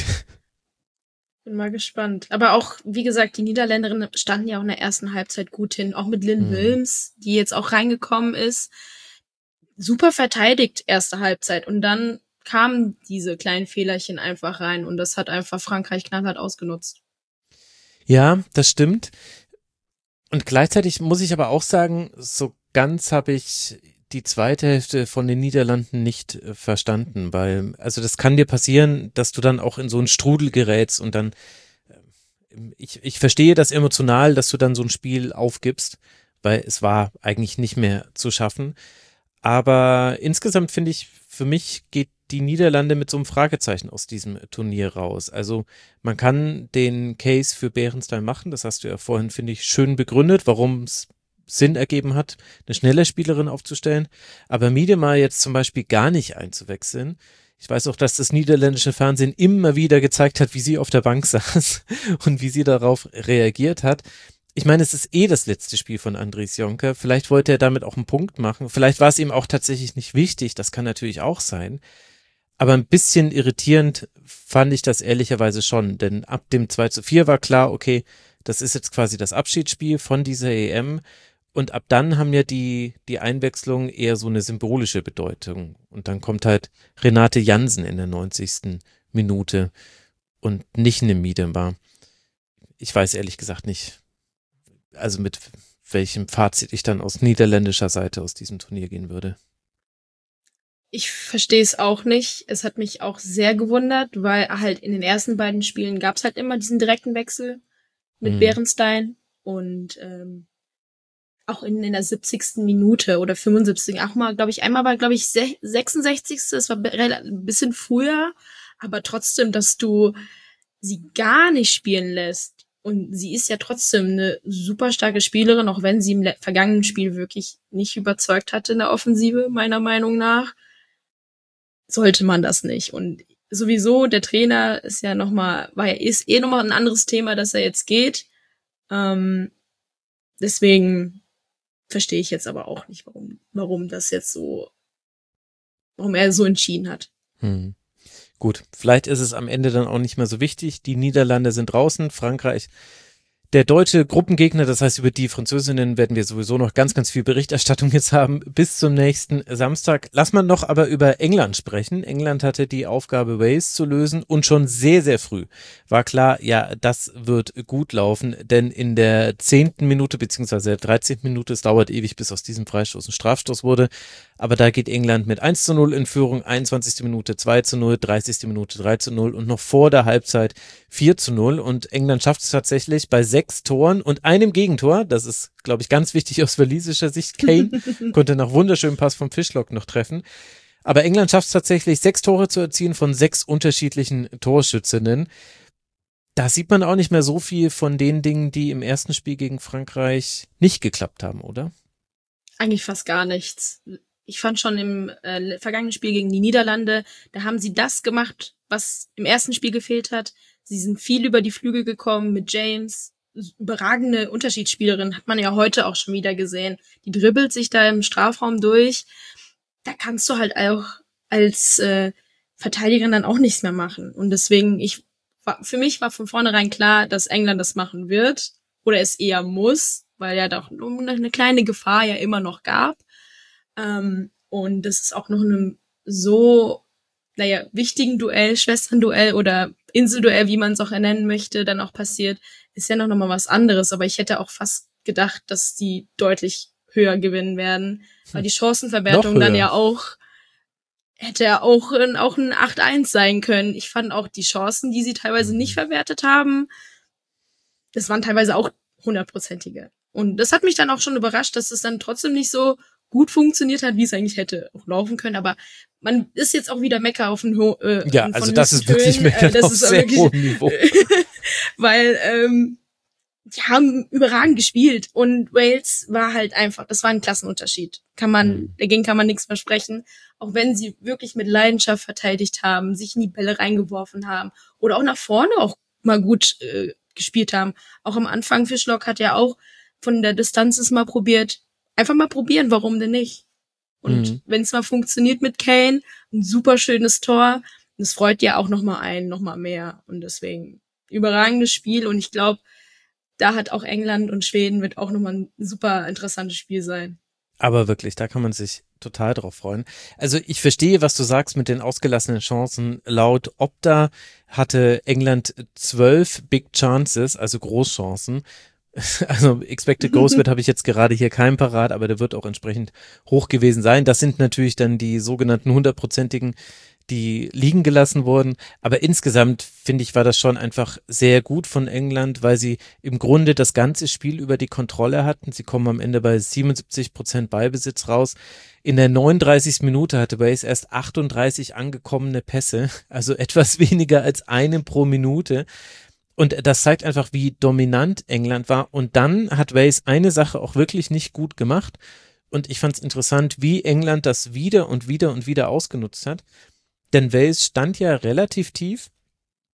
G: Bin mal gespannt. Aber auch, wie gesagt, die Niederländerinnen standen ja auch in der ersten Halbzeit gut hin. Auch mit Lynn Wilms, die jetzt auch reingekommen ist. Super verteidigt, erste Halbzeit. Und dann kamen diese kleinen Fehlerchen einfach rein. Und das hat einfach Frankreich knallhart ausgenutzt.
A: Ja, das stimmt. Und gleichzeitig muss ich aber auch sagen, so ganz habe ich die zweite Hälfte von den Niederlanden nicht verstanden, weil, also das kann dir passieren, dass du dann auch in so einen Strudel gerätst und dann, ich verstehe das emotional, dass du dann so ein Spiel aufgibst, weil es war eigentlich nicht mehr zu schaffen, aber insgesamt finde ich, für mich geht die Niederlande mit so einem Fragezeichen aus diesem Turnier raus. Also man kann den Case für Bärenstein machen, das hast du ja vorhin, finde ich, schön begründet, warum es Sinn ergeben hat, eine schnelle Spielerin aufzustellen, aber Miedema jetzt zum Beispiel gar nicht einzuwechseln. Ich weiß auch, dass das niederländische Fernsehen immer wieder gezeigt hat, wie sie auf der Bank saß und wie sie darauf reagiert hat. Ich meine, es ist das letzte Spiel von Andries Jonker. Vielleicht wollte er damit auch einen Punkt machen. Vielleicht war es ihm auch tatsächlich nicht wichtig. Das kann natürlich auch sein. Aber ein bisschen irritierend fand ich das ehrlicherweise schon, denn ab dem 2:4 war klar, okay, das ist jetzt quasi das Abschiedsspiel von dieser EM und ab dann haben ja die Einwechslungen eher so eine symbolische Bedeutung und dann kommt halt Renate Jansen in der 90. Minute und nicht eine Miedemar. Ich weiß ehrlich gesagt nicht, also mit welchem Fazit ich dann aus niederländischer Seite aus diesem Turnier gehen würde.
G: Ich verstehe es auch nicht. Es hat mich auch sehr gewundert, weil halt in den ersten beiden Spielen gab es halt immer diesen direkten Wechsel mit Beerenstein und auch in der 70. Minute oder 75. Auch mal, glaube ich, einmal war, glaube ich, 66. Es war ein bisschen früher, aber trotzdem, dass du sie gar nicht spielen lässt. Und sie ist ja trotzdem eine super starke Spielerin, auch wenn sie im vergangenen Spiel wirklich nicht überzeugt hatte in der Offensive, meiner Meinung nach. Sollte man das nicht. Und sowieso, der Trainer ist ja ist nochmal ein anderes Thema, dass er jetzt geht. Deswegen verstehe ich jetzt aber auch nicht, warum er so entschieden hat.
A: Gut, vielleicht ist es am Ende dann auch nicht mehr so wichtig. Die Niederlande sind draußen, Frankreich der deutsche Gruppengegner, das heißt, über die Französinnen werden wir sowieso noch ganz, ganz viel Berichterstattung jetzt haben bis zum nächsten Samstag. Lass mal noch aber über England sprechen. England hatte die Aufgabe, Wales zu lösen und schon sehr, sehr früh war klar, ja, das wird gut laufen, denn in der 10. Minute beziehungsweise der 13. Minute, es dauert ewig, bis aus diesem Freistoß ein Strafstoß wurde, aber da geht England mit 1:0 in Führung, 21. Minute 2:0, 30. Minute 3:0 und noch vor der Halbzeit 4:0 und England schafft es tatsächlich bei 6 Toren und einem Gegentor, das ist, glaube ich, ganz wichtig aus walisischer Sicht, Kane konnte nach wunderschönem Pass vom Fischlock noch treffen, aber England schafft es tatsächlich 6 Tore zu erzielen von 6 unterschiedlichen Torschützinnen. Da sieht man auch nicht mehr so viel von den Dingen, die im ersten Spiel gegen Frankreich nicht geklappt haben, oder?
G: Eigentlich fast gar nichts. Ich fand schon im vergangenen Spiel gegen die Niederlande, da haben sie das gemacht, was im ersten Spiel gefehlt hat. Sie sind viel über die Flügel gekommen mit James. Überragende Unterschiedsspielerin, hat man ja heute auch schon wieder gesehen. Die dribbelt sich da im Strafraum durch. Da kannst du halt auch als Verteidigerin dann auch nichts mehr machen. Und deswegen, für mich war von vornherein klar, dass England das machen wird. Oder es eher muss, weil ja doch eine kleine Gefahr ja immer noch gab. Und das ist auch noch einem so, wichtigen Duell, Schwesternduell oder Inselduell, wie man es auch nennen möchte, dann auch passiert, ist ja noch mal was anderes. Aber ich hätte auch fast gedacht, dass die deutlich höher gewinnen werden, weil die Chancenverwertung dann ja auch hätte ja auch ein 8:1 sein können. Ich fand auch die Chancen, die sie teilweise nicht verwertet haben, das waren teilweise auch 100%ige. Und das hat mich dann auch schon überrascht, dass es dann trotzdem nicht so gut funktioniert hat, wie es eigentlich hätte auch laufen können. Aber man ist jetzt auch wieder Mecker auf dem
A: ja, also das ist wirklich Mecker auf sehr hohem Niveau.
G: Weil die haben überragend gespielt und Wales war halt einfach, das war ein Klassenunterschied. Dagegen kann man nichts versprechen. Auch wenn sie wirklich mit Leidenschaft verteidigt haben, sich in die Bälle reingeworfen haben oder auch nach vorne auch mal gut gespielt haben. Auch am Anfang, Fischlock hat ja auch von der Distanz es mal probiert. Einfach mal probieren, warum denn nicht? Und wenn es mal funktioniert mit Kane, ein super schönes Tor, das freut ja auch noch mal mehr. Und deswegen überragendes Spiel. Und ich glaube, da hat auch England und Schweden wird auch nochmal ein super interessantes Spiel sein.
A: Aber wirklich, da kann man sich total drauf freuen. Also ich verstehe, was du sagst mit den ausgelassenen Chancen. Laut Opta hatte England 12 Big Chances, also Großchancen. Also Expected Goals habe ich jetzt gerade hier keinen parat, aber der wird auch entsprechend hoch gewesen sein. Das sind natürlich dann die sogenannten 100%igen, die liegen gelassen wurden. Aber insgesamt, finde ich, war das schon einfach sehr gut von England, weil sie im Grunde das ganze Spiel über die Kontrolle hatten. Sie kommen am Ende bei 77% Ballbesitz raus. In der 39. Minute hatte Wales erst 38 angekommene Pässe, also etwas weniger als einen pro Minute. Und das zeigt einfach, wie dominant England war. Und dann hat Wales eine Sache auch wirklich nicht gut gemacht. Und ich fand es interessant, wie England das wieder und wieder und wieder ausgenutzt hat. Denn Wales stand ja relativ tief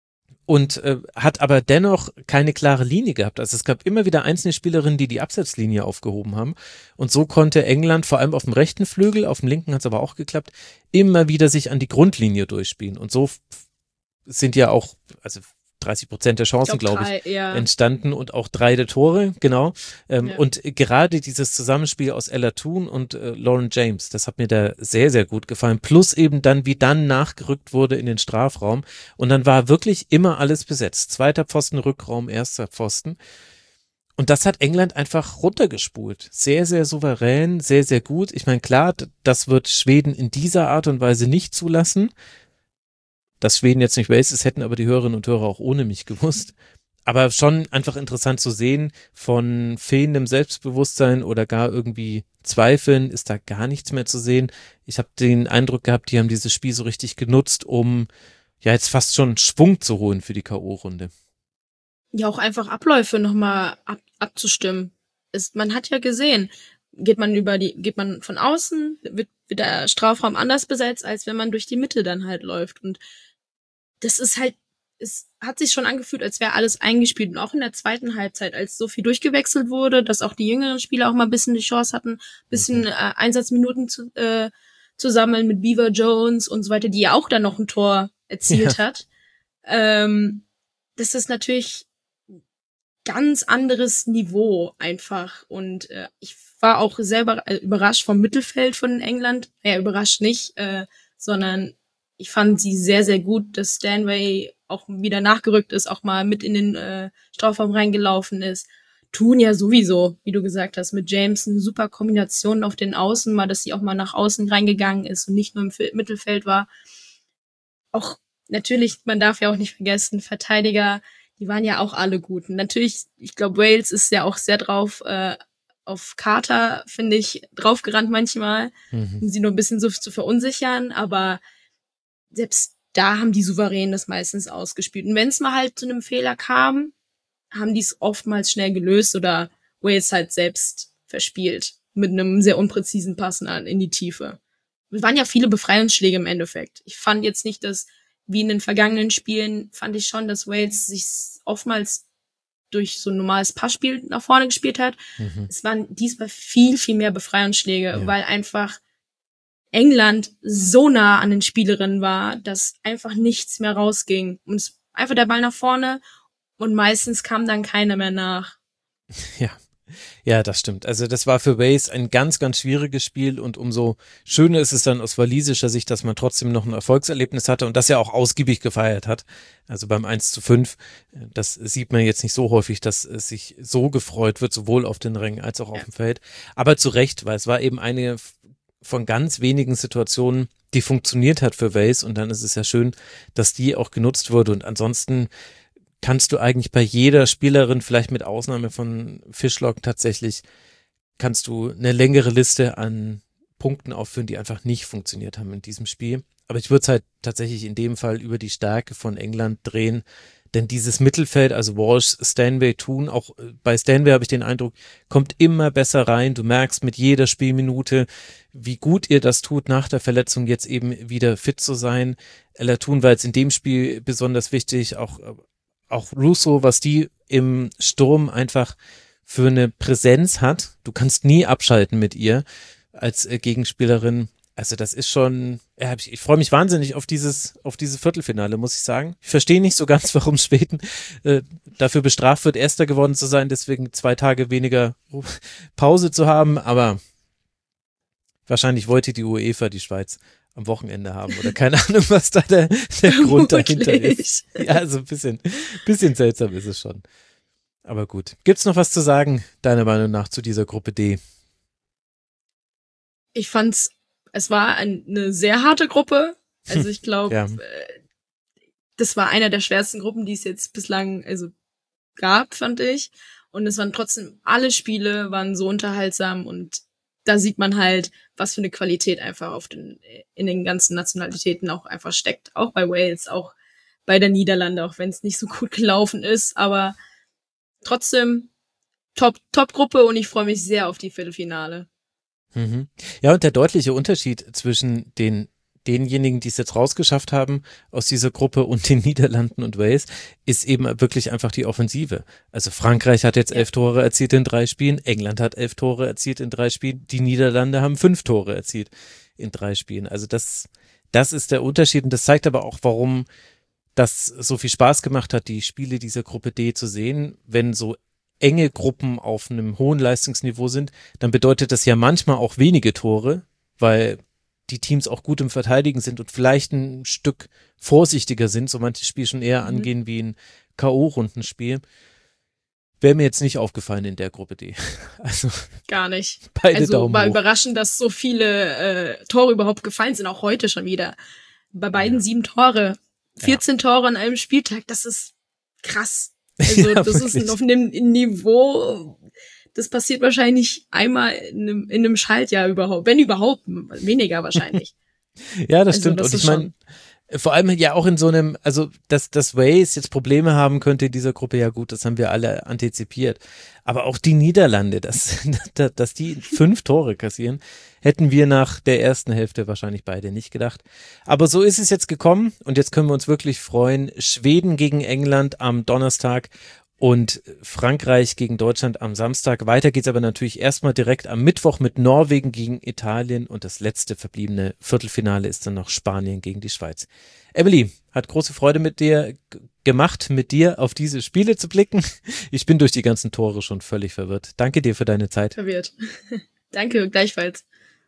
A: und hat aber dennoch keine klare Linie gehabt. Also es gab immer wieder einzelne Spielerinnen, die die Absetzlinie aufgehoben haben und so konnte England vor allem auf dem rechten Flügel, auf dem linken hat es aber auch geklappt, immer wieder sich an die Grundlinie durchspielen und so sind ja auch, also 30% der Chancen, glaube ich, entstanden und auch 3 der Tore, genau. Und gerade dieses Zusammenspiel aus Ella Toone und Lauren James, das hat mir da sehr, sehr gut gefallen. Plus eben dann, wie dann nachgerückt wurde in den Strafraum. Und dann war wirklich immer alles besetzt. 2. Pfosten, Rückraum, 1. Pfosten. Und das hat England einfach runtergespult. Sehr, sehr souverän, sehr, sehr gut. Ich meine, klar, das wird Schweden in dieser Art und Weise nicht zulassen. Dass Schweden jetzt nicht Wales ist, hätten aber die Hörerinnen und Hörer auch ohne mich gewusst. Aber schon einfach interessant zu sehen, von fehlendem Selbstbewusstsein oder gar irgendwie Zweifeln ist da gar nichts mehr zu sehen. Ich habe den Eindruck gehabt, die haben dieses Spiel so richtig genutzt, um ja jetzt fast schon Schwung zu holen für die K.O.-Runde.
G: Ja, auch einfach Abläufe nochmal abzustimmen. Man hat ja gesehen, geht man von außen, wird der Strafraum anders besetzt, als wenn man durch die Mitte dann halt läuft. Und das ist halt, es hat sich schon angefühlt, als wäre alles eingespielt. Und auch in der zweiten Halbzeit, als so viel durchgewechselt wurde, dass auch die jüngeren Spieler auch mal ein bisschen die Chance hatten, ein bisschen Einsatzminuten zu sammeln mit Beaver Jones und so weiter, die ja auch dann noch ein Tor erzielt hat. Das ist natürlich ganz anderes Niveau einfach. Und ich war auch selber überrascht vom Mittelfeld von England. Naja, überrascht nicht, sondern ich fand sie sehr, sehr gut, dass Stanway auch wieder nachgerückt ist, auch mal mit in den Strafraum reingelaufen ist. Tun ja sowieso, wie du gesagt hast, mit James eine super Kombination auf den Außen, mal, dass sie auch mal nach außen reingegangen ist und nicht nur im Mittelfeld war. Auch natürlich, man darf ja auch nicht vergessen, Verteidiger, die waren ja auch alle gut. Und natürlich, ich glaube, Wales ist ja auch sehr drauf auf Carter, finde ich, draufgerannt manchmal, um sie nur ein bisschen so zu verunsichern, aber selbst da haben die souverän das meistens ausgespielt. Und wenn es mal halt zu einem Fehler kam, haben die es oftmals schnell gelöst oder Wales halt selbst verspielt mit einem sehr unpräzisen Passen in die Tiefe. Es waren ja viele Befreiungsschläge im Endeffekt. Ich fand jetzt nicht, dass, wie in den vergangenen Spielen, fand ich schon, dass Wales sich oftmals durch so ein normales Passspiel nach vorne gespielt hat. Es waren diesmal viel, viel mehr Befreiungsschläge, weil einfach England so nah an den Spielerinnen war, dass einfach nichts mehr rausging. Und es einfach der Ball nach vorne und meistens kam dann keiner mehr nach.
A: Ja, das stimmt. Also das war für Wales ein ganz, ganz schwieriges Spiel und umso schöner ist es dann aus walisischer Sicht, dass man trotzdem noch ein Erfolgserlebnis hatte und das ja auch ausgiebig gefeiert hat. Also beim 1:5, das sieht man jetzt nicht so häufig, dass es sich so gefreut wird, sowohl auf den Rängen als auch auf dem Feld. Aber zu Recht, weil es war eben eine von ganz wenigen Situationen, die funktioniert hat für Wales und dann ist es ja schön, dass die auch genutzt wurde und ansonsten kannst du eigentlich bei jeder Spielerin, vielleicht mit Ausnahme von Fischlock tatsächlich, kannst du eine längere Liste an Punkten aufführen, die einfach nicht funktioniert haben in diesem Spiel. Aber ich würde es halt tatsächlich in dem Fall über die Stärke von England drehen, denn dieses Mittelfeld, also Walsh, Stanway, Toone, auch bei Stanway habe ich den Eindruck, kommt immer besser rein. Du merkst mit jeder Spielminute, wie gut ihr das tut, nach der Verletzung jetzt eben wieder fit zu sein. Ella Toone war jetzt in dem Spiel besonders wichtig, auch Russo, was die im Sturm einfach für eine Präsenz hat. Du kannst nie abschalten mit ihr als Gegenspielerin. Also das ist schon, ich freue mich wahnsinnig auf dieses Viertelfinale, muss ich sagen. Ich verstehe nicht so ganz, warum Schweden dafür bestraft wird, Erster geworden zu sein, deswegen 2 Tage weniger Pause zu haben, aber wahrscheinlich wollte die UEFA die Schweiz am Wochenende haben oder keine Ahnung, was da der Grund dahinter ist. Ja, so ein bisschen seltsam ist es schon. Aber gut. Gibt's noch was zu sagen, deiner Meinung nach, zu dieser Gruppe D?
G: Ich fand's, es war eine sehr harte Gruppe. Also ich glaube, das war einer der schwersten Gruppen, die es jetzt bislang gab, fand ich. Und es waren trotzdem, alle Spiele waren so unterhaltsam und da sieht man halt, was für eine Qualität einfach in den ganzen Nationalitäten auch einfach steckt. Auch bei Wales, auch bei der Niederlande, auch wenn es nicht so gut gelaufen ist. Aber trotzdem Top-Gruppe und ich freue mich sehr auf die Viertelfinale.
A: Ja, und der deutliche Unterschied zwischen den denjenigen, die es jetzt rausgeschafft haben aus dieser Gruppe und den Niederlanden und Wales, ist eben wirklich einfach die Offensive. Also Frankreich hat jetzt 11 Tore erzielt in 3 Spielen, England hat 11 Tore erzielt in 3 Spielen, die Niederlande haben 5 Tore erzielt in 3 Spielen. Also das ist der Unterschied und das zeigt aber auch, warum das so viel Spaß gemacht hat, die Spiele dieser Gruppe D zu sehen. Wenn so enge Gruppen auf einem hohen Leistungsniveau sind, dann bedeutet das ja manchmal auch wenige Tore, weil die Teams auch gut im Verteidigen sind und vielleicht ein Stück vorsichtiger sind, so manches Spiel schon eher angehen wie ein K.O.-Rundenspiel. Wäre mir jetzt nicht aufgefallen in der Gruppe D. Also
G: gar nicht.
A: Beide
G: also
A: Daumen
G: war
A: hoch.
G: überraschend, dass so viele Tore überhaupt gefallen sind, auch heute schon wieder. Bei beiden 7 Tore, 14 Tore an einem Spieltag, das ist krass. Also
A: Ja,
G: das ist
A: wirklich.
G: auf einem Niveau, das passiert wahrscheinlich einmal in einem Schaltjahr überhaupt, wenn überhaupt, weniger wahrscheinlich.
A: Ja, das
G: Also,
A: stimmt.
G: das
A: Und
G: ist
A: ich meine, vor allem ja auch in so einem, also dass Wales jetzt Probleme haben könnte in dieser Gruppe, ja gut, das haben wir alle antizipiert. Aber auch die Niederlande, dass die 5 Tore kassieren, hätten wir nach der ersten Hälfte wahrscheinlich beide nicht gedacht. Aber so ist es jetzt gekommen und jetzt können wir uns wirklich freuen. Schweden gegen England am Donnerstag und Frankreich gegen Deutschland am Samstag. Weiter geht's aber natürlich erstmal direkt am Mittwoch mit Norwegen gegen Italien und das letzte verbliebene Viertelfinale ist dann noch Spanien gegen die Schweiz. Emily, hat große Freude mit dir gemacht, mit dir auf diese Spiele zu blicken. Ich bin durch die ganzen Tore schon völlig verwirrt. Danke dir für deine Zeit.
G: Verwirrt. Danke, gleichfalls.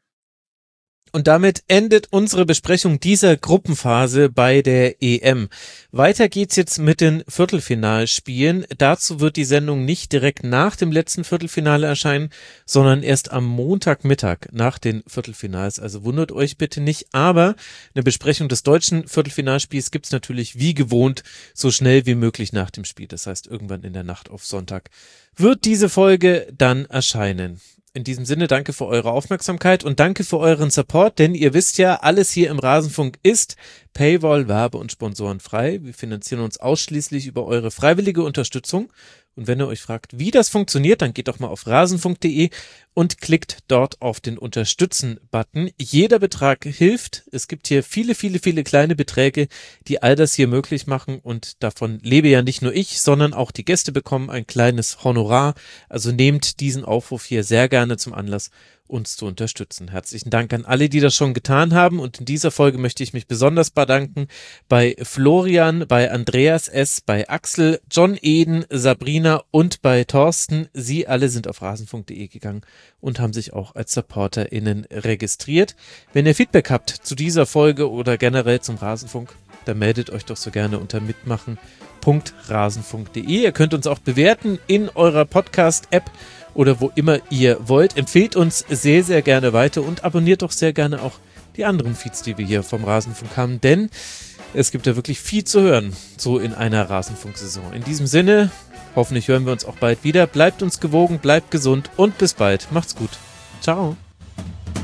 A: Und damit endet unsere Besprechung dieser Gruppenphase bei der EM. Weiter geht's jetzt mit den Viertelfinalspielen. Dazu wird die Sendung nicht direkt nach dem letzten Viertelfinale erscheinen, sondern erst am Montagmittag nach den Viertelfinals. Also wundert euch bitte nicht. Aber eine Besprechung des deutschen Viertelfinalspiels gibt's natürlich wie gewohnt so schnell wie möglich nach dem Spiel. Das heißt, irgendwann in der Nacht auf Sonntag wird diese Folge dann erscheinen. In diesem Sinne, danke für eure Aufmerksamkeit und danke für euren Support, denn ihr wisst ja, alles hier im Rasenfunk ist Paywall, Werbe- und Sponsorenfrei. Wir finanzieren uns ausschließlich über eure freiwillige Unterstützung. Und wenn ihr euch fragt, wie das funktioniert, dann geht doch mal auf rasenfunk.de und klickt dort auf den Unterstützen-Button. Jeder Betrag hilft. Es gibt hier viele, viele, viele kleine Beträge, die all das hier möglich machen. Und davon lebe ja nicht nur ich, sondern auch die Gäste bekommen ein kleines Honorar. Also nehmt diesen Aufruf hier sehr gerne zum Anlass, uns zu unterstützen. Herzlichen Dank an alle, die das schon getan haben. Und in dieser Folge möchte ich mich besonders bedanken bei Florian, bei Andreas S., bei Axel, John Eden, Sabrina und bei Thorsten. Sie alle sind auf rasenfunk.de gegangen und haben sich auch als SupporterInnen registriert. Wenn ihr Feedback habt zu dieser Folge oder generell zum Rasenfunk, dann meldet euch doch so gerne unter mitmachen.rasenfunk.de. Ihr könnt uns auch bewerten in eurer Podcast-App oder wo immer ihr wollt. Empfehlt uns sehr, sehr gerne weiter und abonniert doch sehr gerne auch die anderen Feeds, die wir hier vom Rasenfunk haben, denn es gibt ja wirklich viel zu hören, so in einer Rasenfunk-Saison. In diesem Sinne, hoffentlich hören wir uns auch bald wieder. Bleibt uns gewogen, bleibt gesund und bis bald. Macht's gut. Ciao.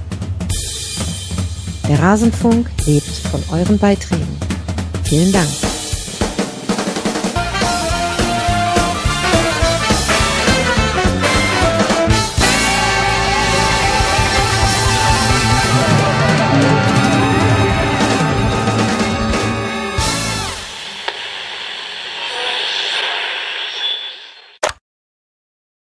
B: Der Rasenfunk lebt von euren Beiträgen. Vielen Dank.